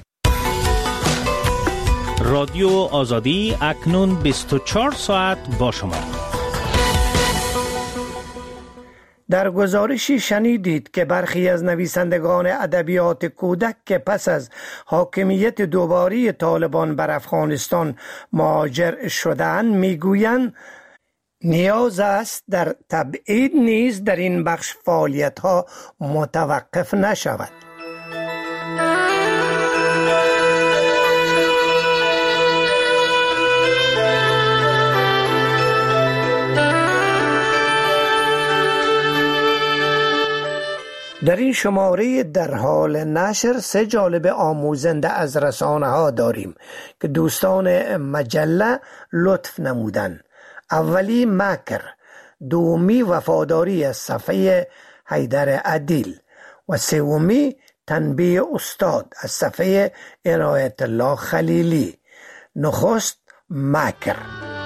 رادیو آزادی اکنون بیست و چهار ساعت با شما. در گزارشی شنیدید که برخی از نویسندگان ادبیات کودک که پس از حاکمیت دوباره طالبان بر افغانستان مهاجر شدند میگویند نیاز است در تبعید نیز در این بخش فعالیت‌ها متوقف نشود. در این شماره در حال نشر سه جالب آموزنده از رسانه ها داریم که دوستان مجله لطف نمودن. اولی مکر، دومی وفاداری از صفحه حیدر عدیل و سومی تنبیه استاد از صفحه عنایت الله خلیلی. نخست مکر.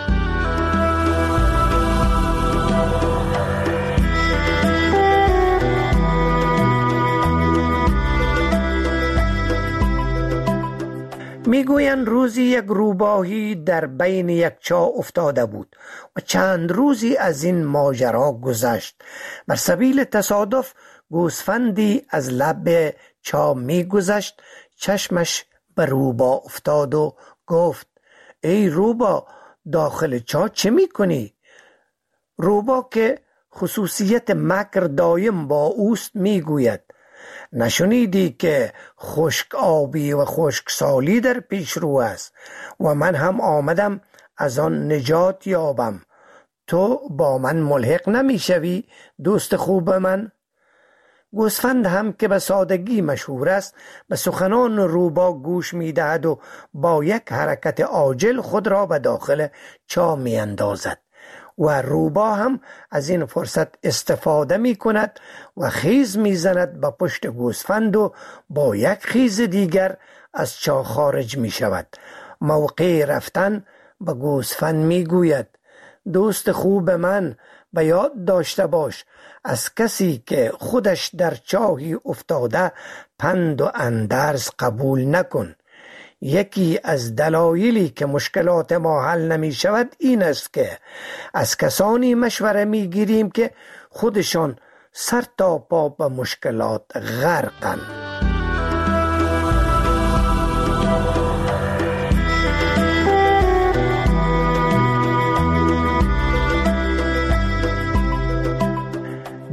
میگویند روزی یک روباهی در بین یک چاه افتاده بود و چند روزی از این ماجرا گذشت. بر سبیل تصادف گوسفندی از لب چاه میگذشت، چشمش به روبا افتاد و گفت ای روبا داخل چاه چه میکنی؟ روبا که خصوصیت مکر دایم با اوست میگوید نشنیدی که خشک آبی و خشک سالی در پیش رو است و من هم آمدم از آن نجات یابم. تو با من ملحق نمی شوی دوست خوب من؟ گوسفند هم که به سادگی مشهور است به سخنان روبا گوش می دهد و با یک حرکت عاجل خود را به داخل چاه می اندازد و روبا هم از این فرصت استفاده می کند و خیز می زند به پشت گوسفند و با یک خیز دیگر از چاه خارج می شود. موقع رفتن به گوسفند می گوید دوست خوب من به یاد داشته باش از کسی که خودش در چاهی افتاده پند و اندرز قبول نکن. یکی از دلایلی که مشکلات ما حل نمی شود این است که از کسانی مشوره می گیریم که خودشان سر تا پا به مشکلات غرقند.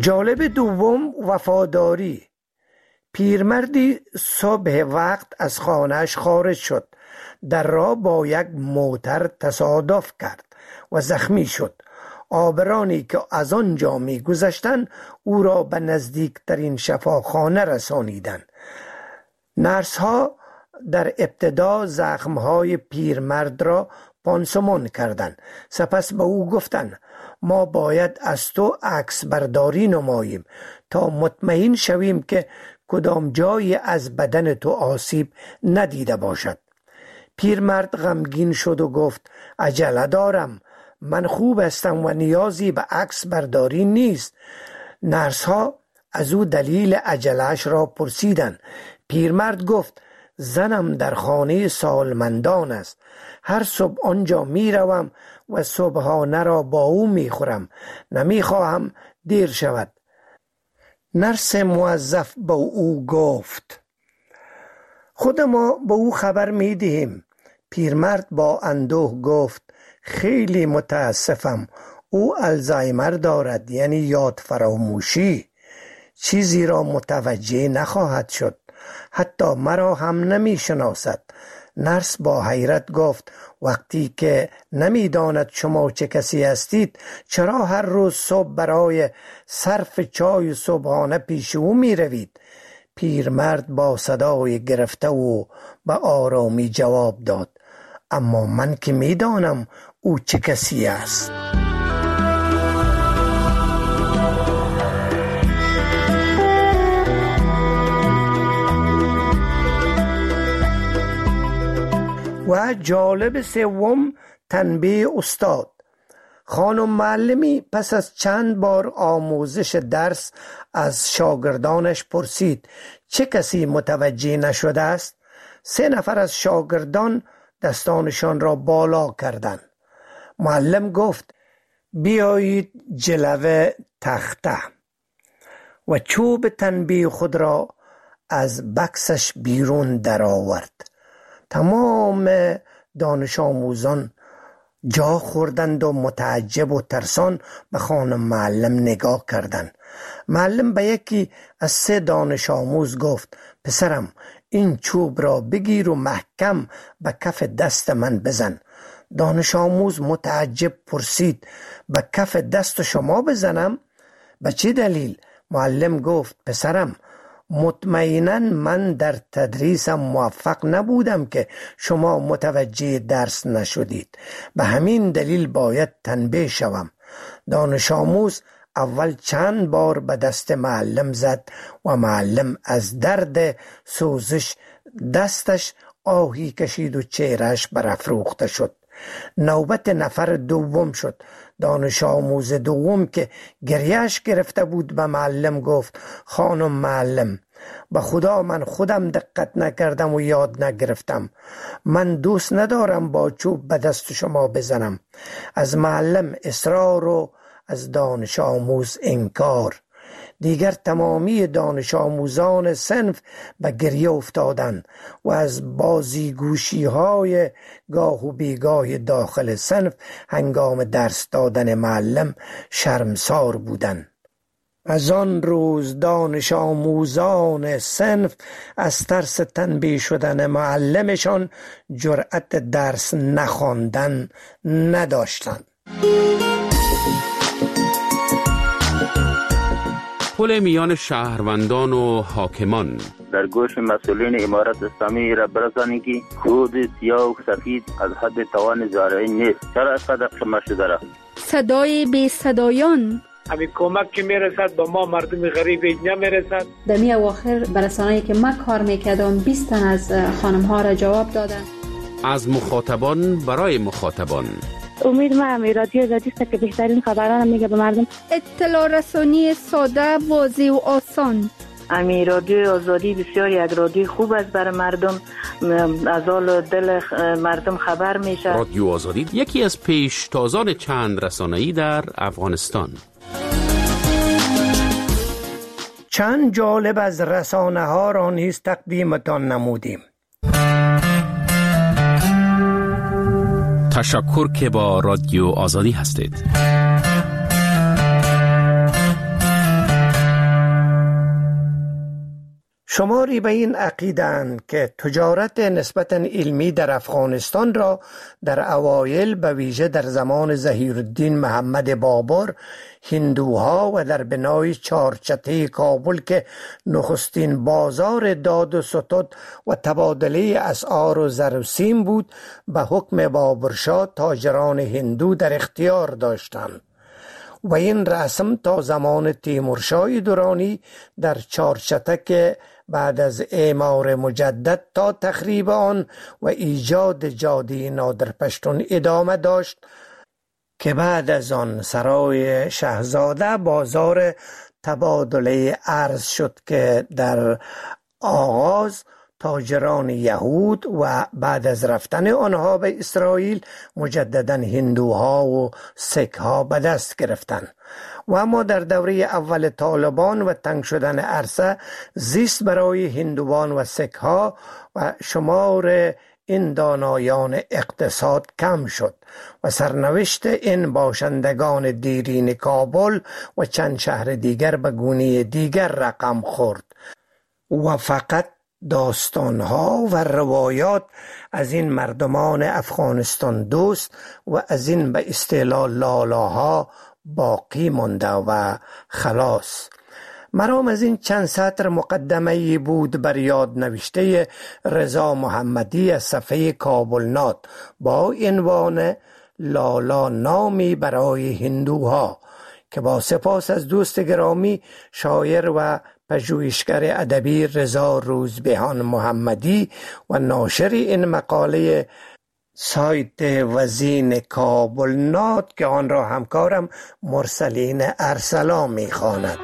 جالب دوم، وفاداری. پیرمردی صبح وقت از خانهش خارج شد. در راه با یک موتر تصادف کرد و زخمی شد. آبرانی که از آنجا می گذشتند او را به نزدیکترین شفاخانه رسانیدند. نرس ها در ابتدا زخمهای پیرمرد را پانسمان کردند. سپس به او گفتند ما باید از تو عکس برداری نماییم تا مطمئن شویم که کدام جایی از بدن تو آسیب ندیده باشد. پیرمرد غمگین شد و گفت عجله دارم، من خوب هستم و نیازی به عکس برداری نیست. نرس ها از او دلیل عجله‌اش را پرسیدند. پیرمرد گفت زنم در خانه سالمندان است. هر صبح آنجا می روم و صبحانه را با او می خورم. نمی خواهم دیر شود. نرس موظف با او گفت خود ما به او خبر می دهیم. پیرمرد با اندوه گفت خیلی متاسفم، او الزایمر دارد، یعنی یاد فراموشی. چیزی را متوجه نخواهد شد، حتی مرا هم نمی شناسد. نرس با حیرت گفت وقتی که نمی داند شما چه کسی هستید چرا هر روز صبح برای صرف چای صبحانه پیش او می روید؟ پیرمرد با صدای گرفته و به آرامی جواب داد اما من که می دانم او چه کسی است. و جالب سوم، تنبیه استاد. خانم معلمی پس از چند بار آموزش درس از شاگردانش پرسید چه کسی متوجه نشده است؟ سه نفر از شاگردان دستانشان را بالا کردند. معلم گفت بیایید جلوه تخته و چوب تنبیه خود را از بکسش بیرون درآورد. تمام دانش آموزان جا خوردند و متعجب و ترسان به خانم معلم نگاه کردند. معلم به یکی از سه دانش آموز گفت پسرم این چوب را بگیر و محکم به کف دست من بزن. دانش آموز متعجب پرسید به کف دست شما بزنم؟ به چه دلیل؟ معلم گفت پسرم مطمئناً من در تدریسم موفق نبودم که شما متوجه درس نشدید، به همین دلیل باید تنبیه شوم. دانش آموز اول چند بار به دست معلم زد و معلم از درد سوزش دستش آهی کشید و چهرهش برافروخته شد. نوبت نفر دوم شد. دانش آموز دوم که گریهش گرفته بود به معلم گفت خانم معلم به خدا من خودم دقت نکردم و یاد نگرفتم. من دوست ندارم با چوب به دست شما بزنم. از معلم اصرار و از دانش آموز انکار. دیگر تمامی دانش آموزان صنف به گریه افتادند و از بازیگوشی های گاه و بیگاه داخل صنف هنگام درس دادن معلم شرمسار بودند. از آن روز دانش آموزان صنف از ترس تنبیه شدن معلمشان جرأت درس نخواندن نداشتند. پل میان شهروندان و حاکمان. در گوش مسئولین امارت اسلامی را برسانید که خود سیاه و سفید از حد توان زارعی نیست. چرا اینقدر خمه شده را؟ صدای بی صدایان. همین کمک که میرسد با ما مردم غریب نمیرسد. در می اواخر برسانه‌ای که من کار میکردم بیست تن از خانم ها را جواب دادن. از مخاطبان برای مخاطبان. امید ما رادیو آزادی است که بهترین خبران میگه به مردم. اطلاع رسانی ساده، واضح و آسان. امی رادیو آزادی بسیار یک رادیو خوب است برای مردم، از حال دل مردم خبر میشه. رادیو آزادی یکی از پیشتازان چند رسانه‌ای در افغانستان. چند جالب از رسانه ها را نیز تقدیمتان نمودیم. تشکر که با رادیو آزادی هستید. شماری به این عقیده‌اند که تجارت نسبتاً علمی در افغانستان را در اوایل به ویژه در زمان ظهیرالدین محمد بابر هندوها و در بنای چارچته کابل که نخستین بازار داد و ستد و تبادله اسعار و زر و سیم بود به حکم بابرشاه تاجران هندو در اختیار داشتند و این رسم تا زمان تیمورشاه درانی در چارچتک بعد از اعمار مجدد تا تخریب آن و ایجاد جاده نادرپشتون ادامه داشت که بعد از آن سرای شاهزاده بازار تبادله ارز شد که در آغاز تاجران یهود و بعد از رفتن آنها به اسرائیل مجددا هندوها و سیکها به دست گرفتند و اما در دوره اول طالبان و تنگ شدن عرصه زیست برای هندوان و سیکها و شمار این دانایان اقتصاد کم شد و سرنوشت این باشندگان دیرین کابل و چند شهر دیگر به گونه دیگر رقم خورد و فقط داستانها و روایات از این مردمان افغانستان دوست و از این به اصطلاح لالاها باقی مانده و خلاص. مرام از این چند سطر مقدمه بود بر یاد نوشته رضا محمدی از صفحه کابلنات با عنوان لالا نامی برای هندوها که با سپاس از دوست گرامی شاعر و پژوهشگر ادبی رضا روزبهان محمدی و ناشر این مقاله سایت وزین کابلنات که آن را همکارم مرسلین ارسلا می‌خواند.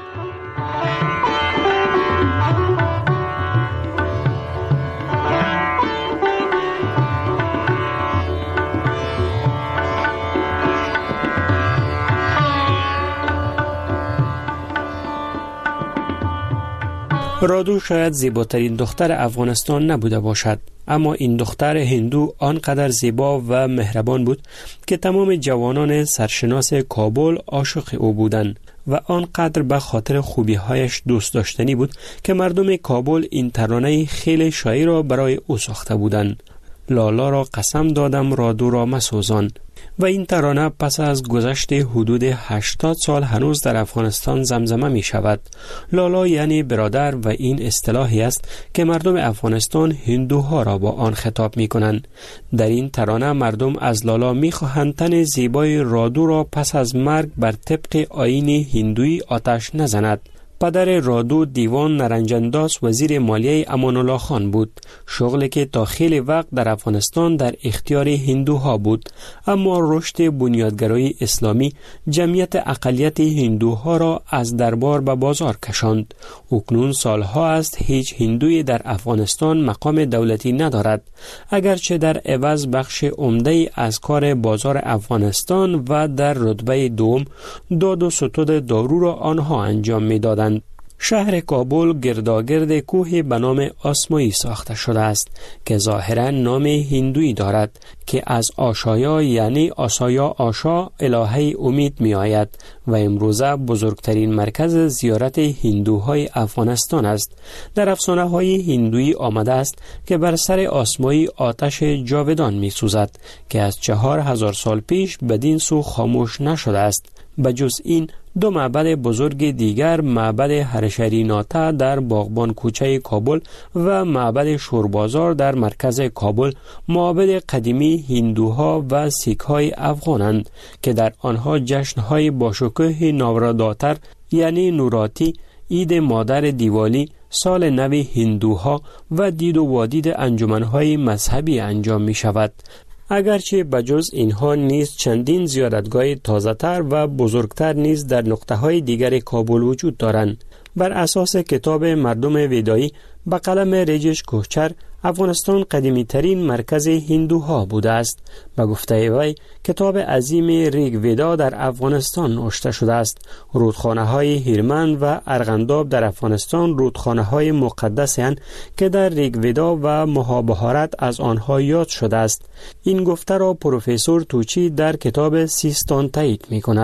رادو شاید زیباترین دختر افغانستان نبوده باشد، اما این دختر هندو آنقدر زیبا و مهربان بود که تمام جوانان سرشناس کابل عاشق او بودند و آنقدر به خاطر خوبی‌هایش دوست داشتنی بود که مردم کابل این ترانه خیلی شایع را برای او ساخته بودند. لالا را قسم دادم رادو را مسوزان. و این ترانه پس از گذشت حدود هشتاد سال هنوز در افغانستان زمزمه می شود. لالا یعنی برادر و این اصطلاحی است که مردم افغانستان هندوها را با آن خطاب می کنند. در این ترانه مردم از لالا می خواهند تن زیبای رادو را پس از مرگ بر طبق آیین هندویی آتش نزند. پدر رادو دیوان نرنجنداز وزیر مالیه امان الله خان بود، شغلی که تا خیلی وقت در افغانستان در اختیار هندوها بود، اما رشد بنیادگرایی اسلامی جمعیت اقلیت هندوها را از دربار به بازار کشاند. اکنون سالها است هیچ هندوی در افغانستان مقام دولتی ندارد، اگرچه در عوض بخش عمده از کار بازار افغانستان و در رتبه دوم داد و ستد دارو را آنها انجام می‌دادند. شهر کابل گرداگرد کوهی به نام آسمایی ساخته شده است که ظاهراً نام هندویی دارد که از آشایا یعنی آسایا آشا الهه امید می آید و امروزه بزرگترین مرکز زیارت هندوهای افغانستان است. در افسانه های هندویی آمده است که بر سر آسمایی آتش جاودان می سوزد که از چهار هزار سال پیش بدین سو خاموش نشده است. بجز این دو معبد بزرگ دیگر، معبد هرشریناتا در باغبان کوچه کابل و معبد شوربازار در مرکز کابل، معابد قدیمی هندوها و سیکهای افغانند که در آنها جشنهای باشکوه نوراداتر یعنی نوراتی، عید مادر دیوالی، سال نو هندوها و دید و وادید انجمنهای مذهبی انجام می شود. اگرچه بجز اینها نیز چندین زیارتگاه تازه‌تر و بزرگتر نیز در نقطه‌های دیگر کابل وجود دارند. بر اساس کتاب مردم ویدایی به قلم رجش کوهچر، افغانستان قدیمی ترین مرکز هندوها بوده است. به گفته وی کتاب عظیم ریگ ویدا در افغانستان نوشته شده است. رودخانه های هیرمن و ارغنداب در افغانستان رودخانه های مقدسی هستند که در ریگ ویدا و مهابهارت از آنها یاد شده است. این گفته را پروفسور توچی در کتاب سیستان تایید می کند.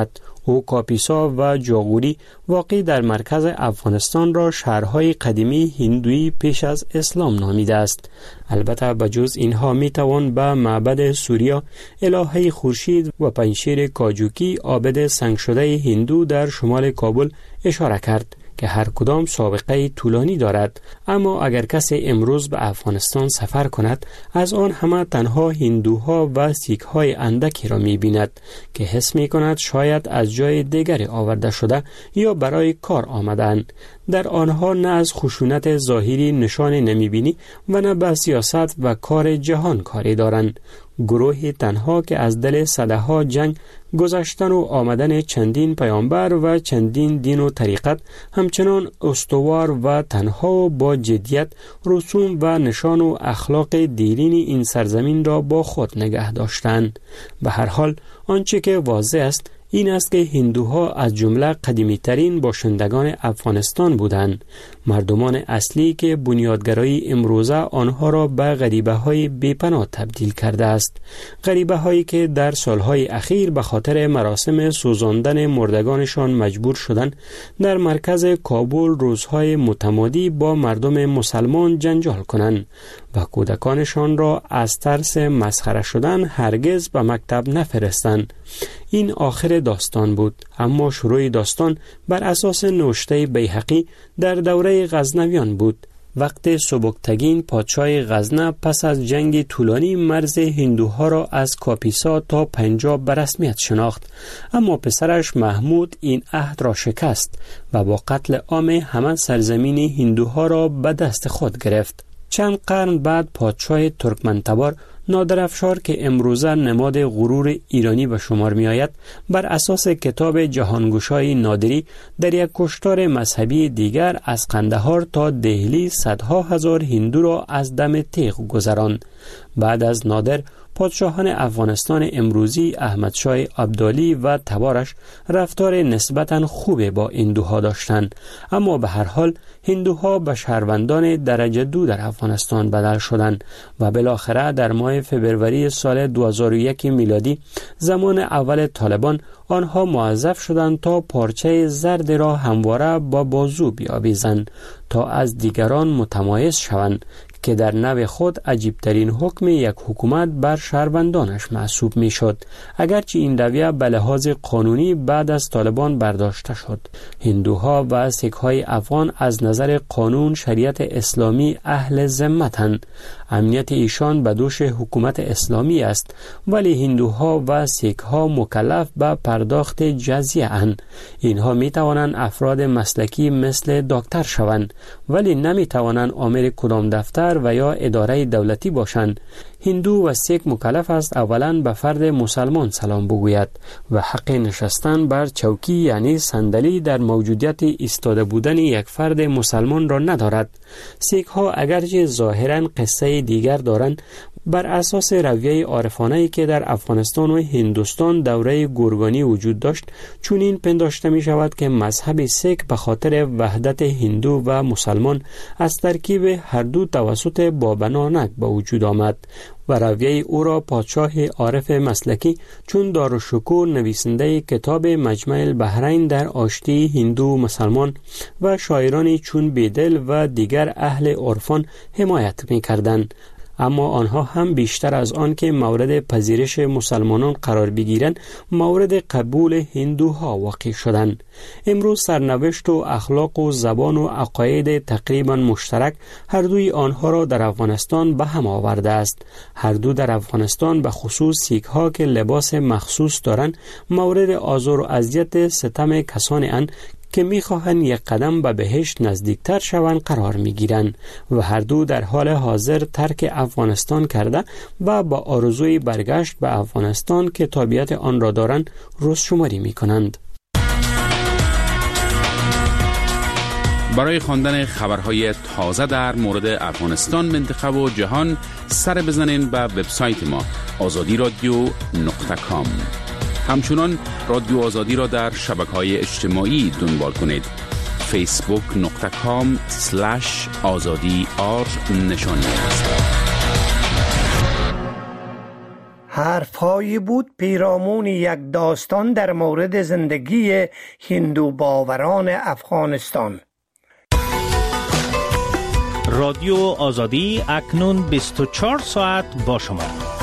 او کاپیسا و جاغوری واقع در مرکز افغانستان را شهرهای قدیمی هندویی پیش از اسلام نامیده است. البته بجز اینها می توان به معبد سوریا، الهه خورشید و پنشیر کاجوکی عابد سنگ شده هندو در شمال کابل اشاره کرد که هر کدام سابقه طولانی دارد. اما اگر کسی امروز به افغانستان سفر کند، از آن همه تنها هندوها و سیک‌های اندکی را می‌بیند که حس می‌کند شاید از جای دیگری آورده شده یا برای کار آمدند. در آنها نه از خشونت ظاهری نشانی نمی‌بینی و نه به سیاست و کار جهان کاری دارند. گروه تنها که از دل صدها جنگ، گذشتن و آمدن چندین پیامبر و چندین دین و طریقت، همچنان استوار و تنها و با جدیت رسوم و نشان و اخلاق دیرین این سرزمین را با خود نگه داشتند. به هر حال آنچه که واضح است این است که هندوها از جمله قدیمی ترین باشندگان افغانستان بودند. مردمان اصلی که بنیادگرایی امروزه آنها را به غریبه های بی‌پناه تبدیل کرده است. غریبه هایی که در سالهای اخیر به خاطر مراسم سوزاندن مردگانشان مجبور شدند در مرکز کابل روزهای متمادی با مردم مسلمان جنجال کنند و کودکانشان را از ترس مسخره شدن هرگز به مکتب نفرستند. این آخر داستان بود، اما شروع داستان بر اساس نوشته بیهقی در دوره غزنویان بود. وقت سبکتگین پادشاه غزنه پس از جنگ طولانی مرز هندوها را از کاپیسا تا پنجاب به رسمیت شناخت، اما پسرش محمود این عهد را شکست و با قتل عام همه سرزمین هندوها را به دست خود گرفت. چند قرن بعد پادشاه ترکمنتبار نادرافشار که امروزه نماد غرور ایرانی به شمار می آید، بر اساس کتاب جهانگشای نادری در یک کشتار مذهبی دیگر از قندهار تا دهلی صدها هزار هندو را از دم تیغ گذراند. بعد از نادر پادشاهان افغانستان امروزی احمدشاه ابدالی و تبارش رفتار نسبتاً خوب با هندوها داشتند، اما به هر حال هندوها به شهروندان درجه دو در افغانستان بدل شدند و بالاخره در ماه فبروری سال دو هزار و یک میلادی، زمان اول طالبان، آنها موظف شدند تا پارچه زرد را همواره با بازو بیاویزند تا از دیگران متمایز شوند که در نوع خود عجیبترین حکم یک حکومت بر شهروندانش محسوب می شد، اگرچه این رویه به لحاظ قانونی بعد از طالبان برداشته شد. هندوها و سیک‌های افغان از نظر قانون شریعت اسلامی اهل ذمتند. امنیت ایشان به دوش حکومت اسلامی است، ولی هندوها و سیک‌ها مکلف به پرداخت جزیه اند. اینها می توانند افراد مسلکی مثل دکتر شوند، ولی نمی توانند آمر کدام دفتر و یا اداره دولتی باشند. هندو و سیک مکلف است اولا به فرد مسلمان سلام بگوید و حق نشستن بر چوکی یعنی صندلی در موجودیت ایستاده بودن یک فرد مسلمان را ندارد. سیک ها اگرچه ظاهرا قصه دیگر دارند، بر اساس رویه عارفانه‌ای که در افغانستان و هندوستان دوره گورگانی وجود داشت، چون این پنداشته می شود که مذهب سیک به خاطر وحدت هندو و مسلمان از ترکیب هر دو توسط بابا نانک به وجود آمد و رویه او را پادشاه عارف مسلکی چون دارالشکوه نویسنده کتاب مجمع البحرین در آشتی هندو مسلمان و شاعرانی چون بیدل و دیگر اهل عرفان حمایت می کردند. اما آنها هم بیشتر از آن که مورد پذیرش مسلمانان قرار بگیرند، مورد قبول هندوها واقع شدند. امروز سرنوشت و اخلاق و زبان و عقاید تقریبا مشترک هر دوی آنها را در افغانستان به هم آورده است. هر دو در افغانستان به خصوص سیک ها که لباس مخصوص دارند مورد آزار و اذیت ستم کسانی اند که می‌خواهند یک قدم به بهشت نزدیکتر شوند قرار می‌گیرند و هر دو در حال حاضر ترک افغانستان کرده و با آرزوی برگشت به افغانستان که تابعیت آن را دارند روزشماری می‌کنند. برای خواندن خبرهای تازه در مورد افغانستان، منطقه و جهان سر بزنین به وبسایت ما آزادی رادیو نقطه کام. همچنان رادیو آزادی را در شبکه‌های اجتماعی دنبال کنید. فیسبوک نقطه کام سلش آزادی آر نشانی است. حرفهایی بود پیرامون یک داستان در مورد زندگی هندو باوران افغانستان. رادیو آزادی اکنون بیست و چهار ساعت با شما.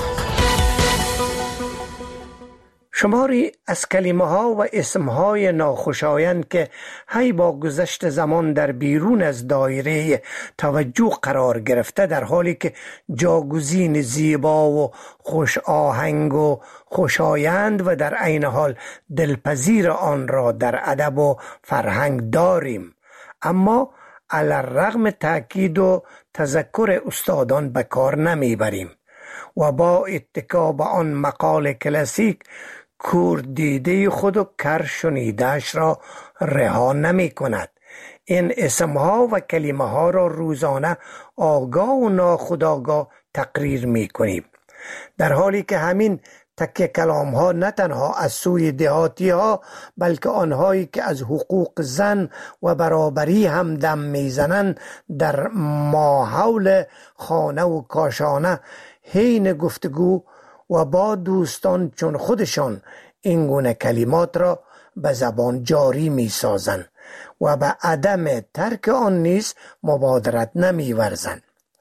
شماری از کلمه ها و اسم های ناخوشایند که هی با گذشت زمان در بیرون از دایره توجه قرار گرفته، در حالی که جاگزین زیبا و خوش آهنگ و خوشایند و در عین حال دلپذیر آن را در ادب و فرهنگ داریم، اما علی الرغم تاکید و تذکر استادان به کار نمیبریم و با اتکا به آن مقال کلاسیک کور دیده خود و کر شنیده‌اش را رها نمی کند. این اسمها و کلمه ها را روزانه آگاه و ناخودآگاه تقریر می کنیم، در حالی که همین تکه کلام ها نه تنها از سوی دهاتی ها بلکه آنهایی که از حقوق زن و برابری هم دم میزنند در ماحول خانه و کاشانه حین گفتگو و با دوستان چون خودشان این گونه کلمات را به زبان جاری می سازند و به عدم ترک آن نیز مبادرت نمی ورزند.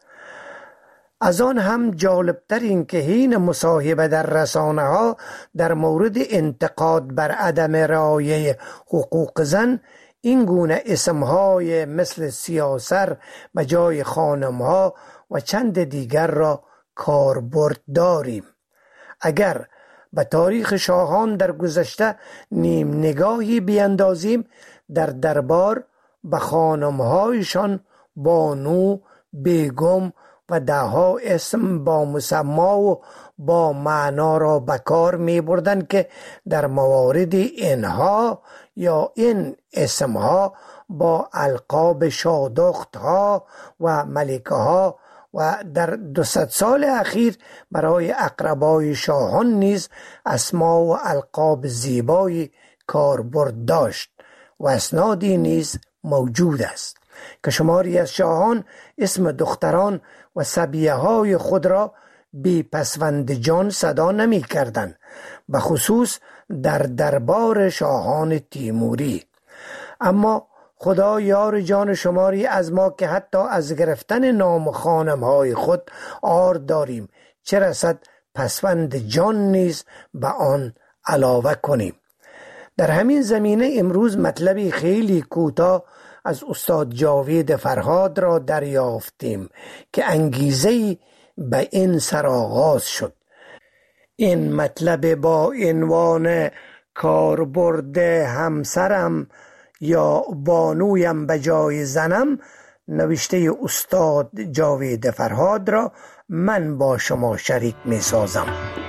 از آن هم جالبتر این که حین مصاحبه در رسانه ها در مورد انتقاد بر عدم رعایت حقوق زن، این گونه اسمهای مثل سیاسر به جای خانمها و چند دیگر را کاربرد داریم. اگر به تاریخ شاهان در گذشته نیم نگاهی بیندازیم، در دربار به خانمهایشان بانو، بیگم و دهها اسم با مسما و با معنا را به کار می بردند که در موارد اینها یا این اسمها با القاب شادختها و ملکه ها و در دوصد سال اخیر برای اقربای شاهان نیز اسما و القاب زیبای کاربرد داشت و اسنادی نیز موجود است که شماری از شاهان اسم دختران و صبیه های خود را بی پسوند جان صدا نمی کردند، به خصوص در دربار شاهان تیموری. اما خدا یار جان شماری از ما که حتی از گرفتن نام خانم های خود عار داریم، چه رسد پسوند جان نیز به آن علاوه کنیم. در همین زمینه امروز مطلبی خیلی کوتاه از استاد جاوید فرهاد را دریافتیم که انگیزه‌ای به این سرآغاز شد. این مطلب با عنوان کاربرد همسرم یا بانویم به جای زنم نوشته استاد جاوید فرهاد را من با شما شریک می سازم.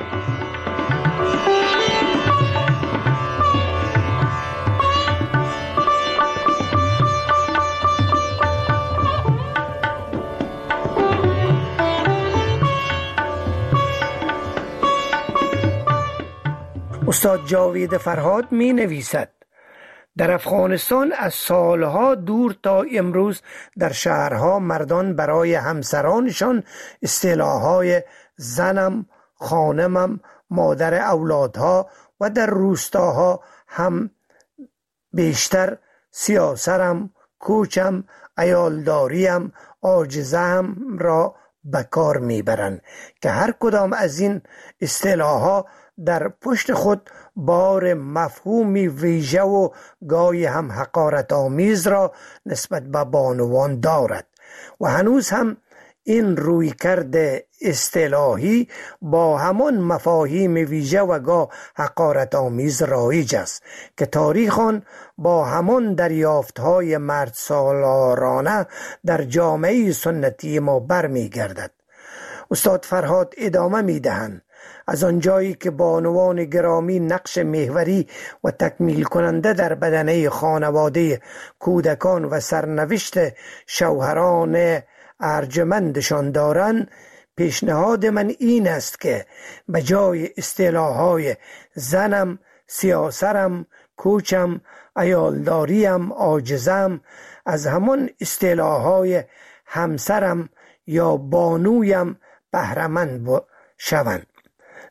استاد جاوید فرهاد می نویسد: در افغانستان از سالها دور تا امروز در شهرها مردان برای همسرانشان اصطلاح‌های زنم، خانمم، مادر اولادها و در روستاها هم بیشتر سیاسرم، کوچم، عیالداریم، عاجزم را به کار میبرند که هر کدام از این اصطلاح‌ها در پشت خود بار مفهومی ویژه و گاهی هم حقارت آمیز را نسبت به بانوان دارد و هنوز هم این رویکرد اصطلاحی با همان مفاهیم ویژه و گاه حقارت آمیز رایج است که تاریخ آن با همان دریافت‌های مرد سالارانه در جامعه سنتی ما برمیگردد. استاد فرهاد ادامه میدهند: از آنجایی که بانوان گرامی نقش محوری و تکمیل کننده در بدنه خانواده کودکان و سرنوشت شوهران ارجمندشان دارند، پیشنهاد من این است که به جای اصطلاح‌های زنم، سیاسرم، کوچم، عیالداریم، عاجزم، از همان اصطلاح‌های همسرم یا بانویم بهره‌مند شوند،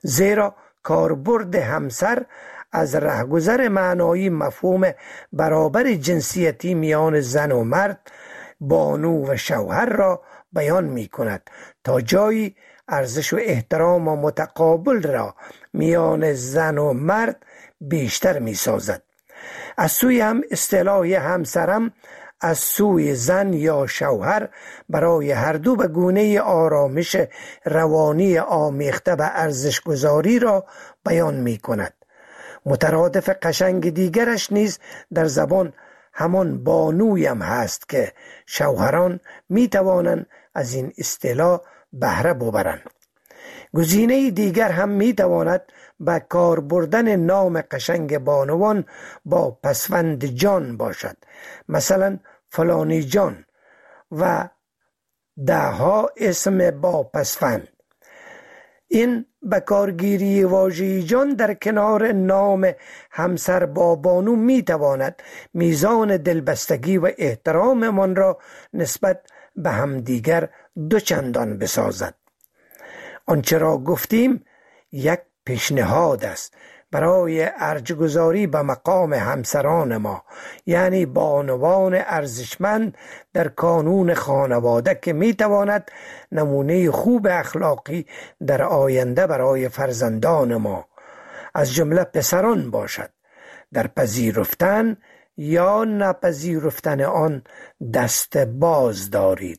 زیرا کاربرد همسر از رهگذر معنایی مفهوم برابر جنسیتی میان زن و مرد، بانو و شوهر را بیان می کند تا جایی ارزش و احترام و متقابل را میان زن و مرد بیشتر می سازد. از سوی هم اصطلاح همسرم از سوی زن یا شوهر برای هر دو به گونه آرامش روانی آمیخته و ارزشگذاری را بیان می کند. مترادف قشنگ دیگرش نیز در زبان همان بانویم هست که شوهران می توانند از این اصطلاح بهره ببرند. گزینه دیگر هم می تواند به کار بردن نام قشنگ بانوان با پسوند جان باشد، مثلا فلانی جان و دهها اسم با پسوند. این به کارگیری واژه جان در کنار نام همسر با بانو می تواند میزان دلبستگی و احترام من را نسبت به همدیگر دو چندان بسازد. آنچه را گفتیم یک پیشنهاد است برای ارجگذاری به مقام همسران ما، یعنی بانوان ارزشمند در کانون خانواده که می تواند نمونه خوب اخلاقی در آینده برای فرزندان ما از جمله پسران باشد. در پذیرفتن یا نپذیرفتن آن دست باز دارید.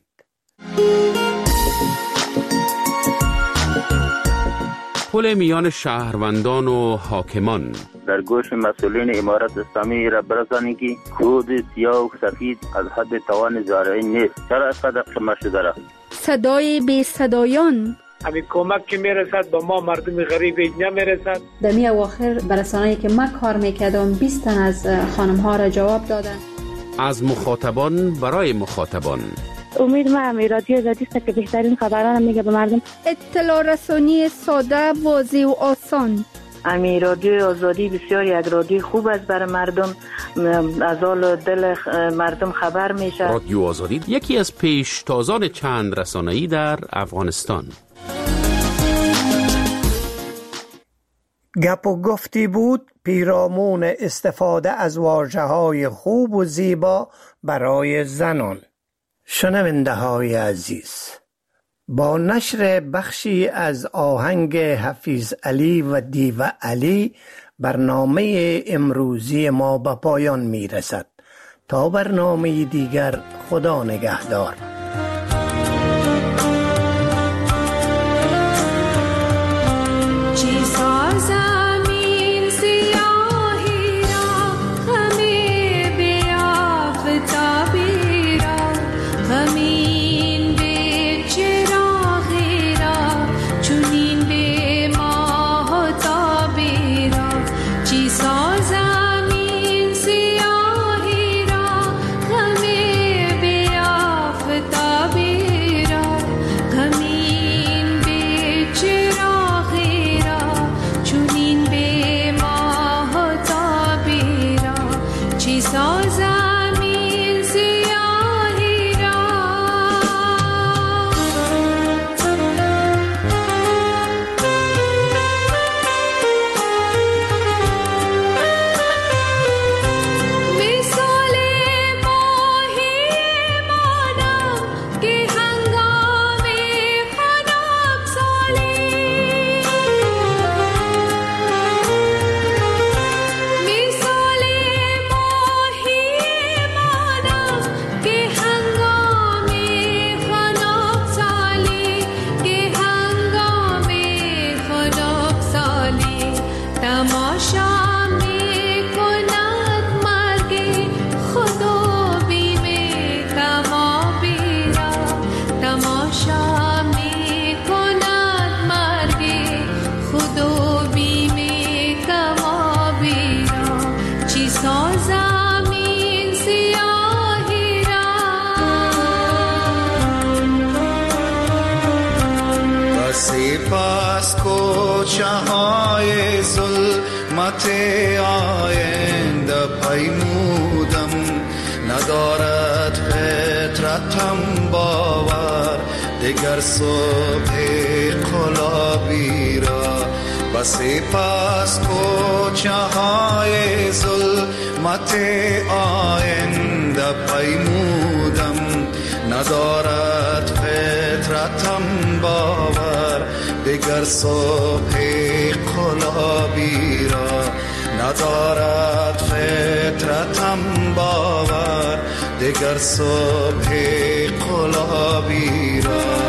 پل میان شهروندان و حاکمان. در گوش مسئولین امارت اسلامی را برسانید که کود سیاه و سفید از حد توان زارعی نیست. چرا از قدر شما شده را؟ صدای بی صدایان. همین کمک که میرسد با ما مردم غریب اینجا میرسد. در می اواخر برسانه‌ای که من کار میکردم بیست تن از خانم ها را جواب دادن. از مخاطبان برای مخاطبان. امید ما هم رادیو آزادی است که بهترین خبران میگه به مردم. اطلاع رسانی ساده، واضح و آسان. امی رادیو آزادی بسیار یک رادیو خوب است برای مردم، از حال دل مردم خبر میشه. رادیو آزادی یکی از پیشتازان چند رسانه‌ای در افغانستان. گپ و گفتی بود پیرامون استفاده از واژه‌های خوب و زیبا برای زنان. شنونده های عزیز، با نشر بخشی از آهنگ حفیظ علی و دیو علی برنامه امروزی ما به پایان می رسد. تا برنامه دیگر، خدا نگهدار. سپاس کوچه‌های ظلمت آینده پیمودم، ندارد فطرتم باور دگر صبح قلابی را و سپس کوچه های ظلمت آینده پیمودم. ندارد فطرتم باور دیگر صبح قلابی را، ندارد فطرتم باور دیگر صبح قلابی را.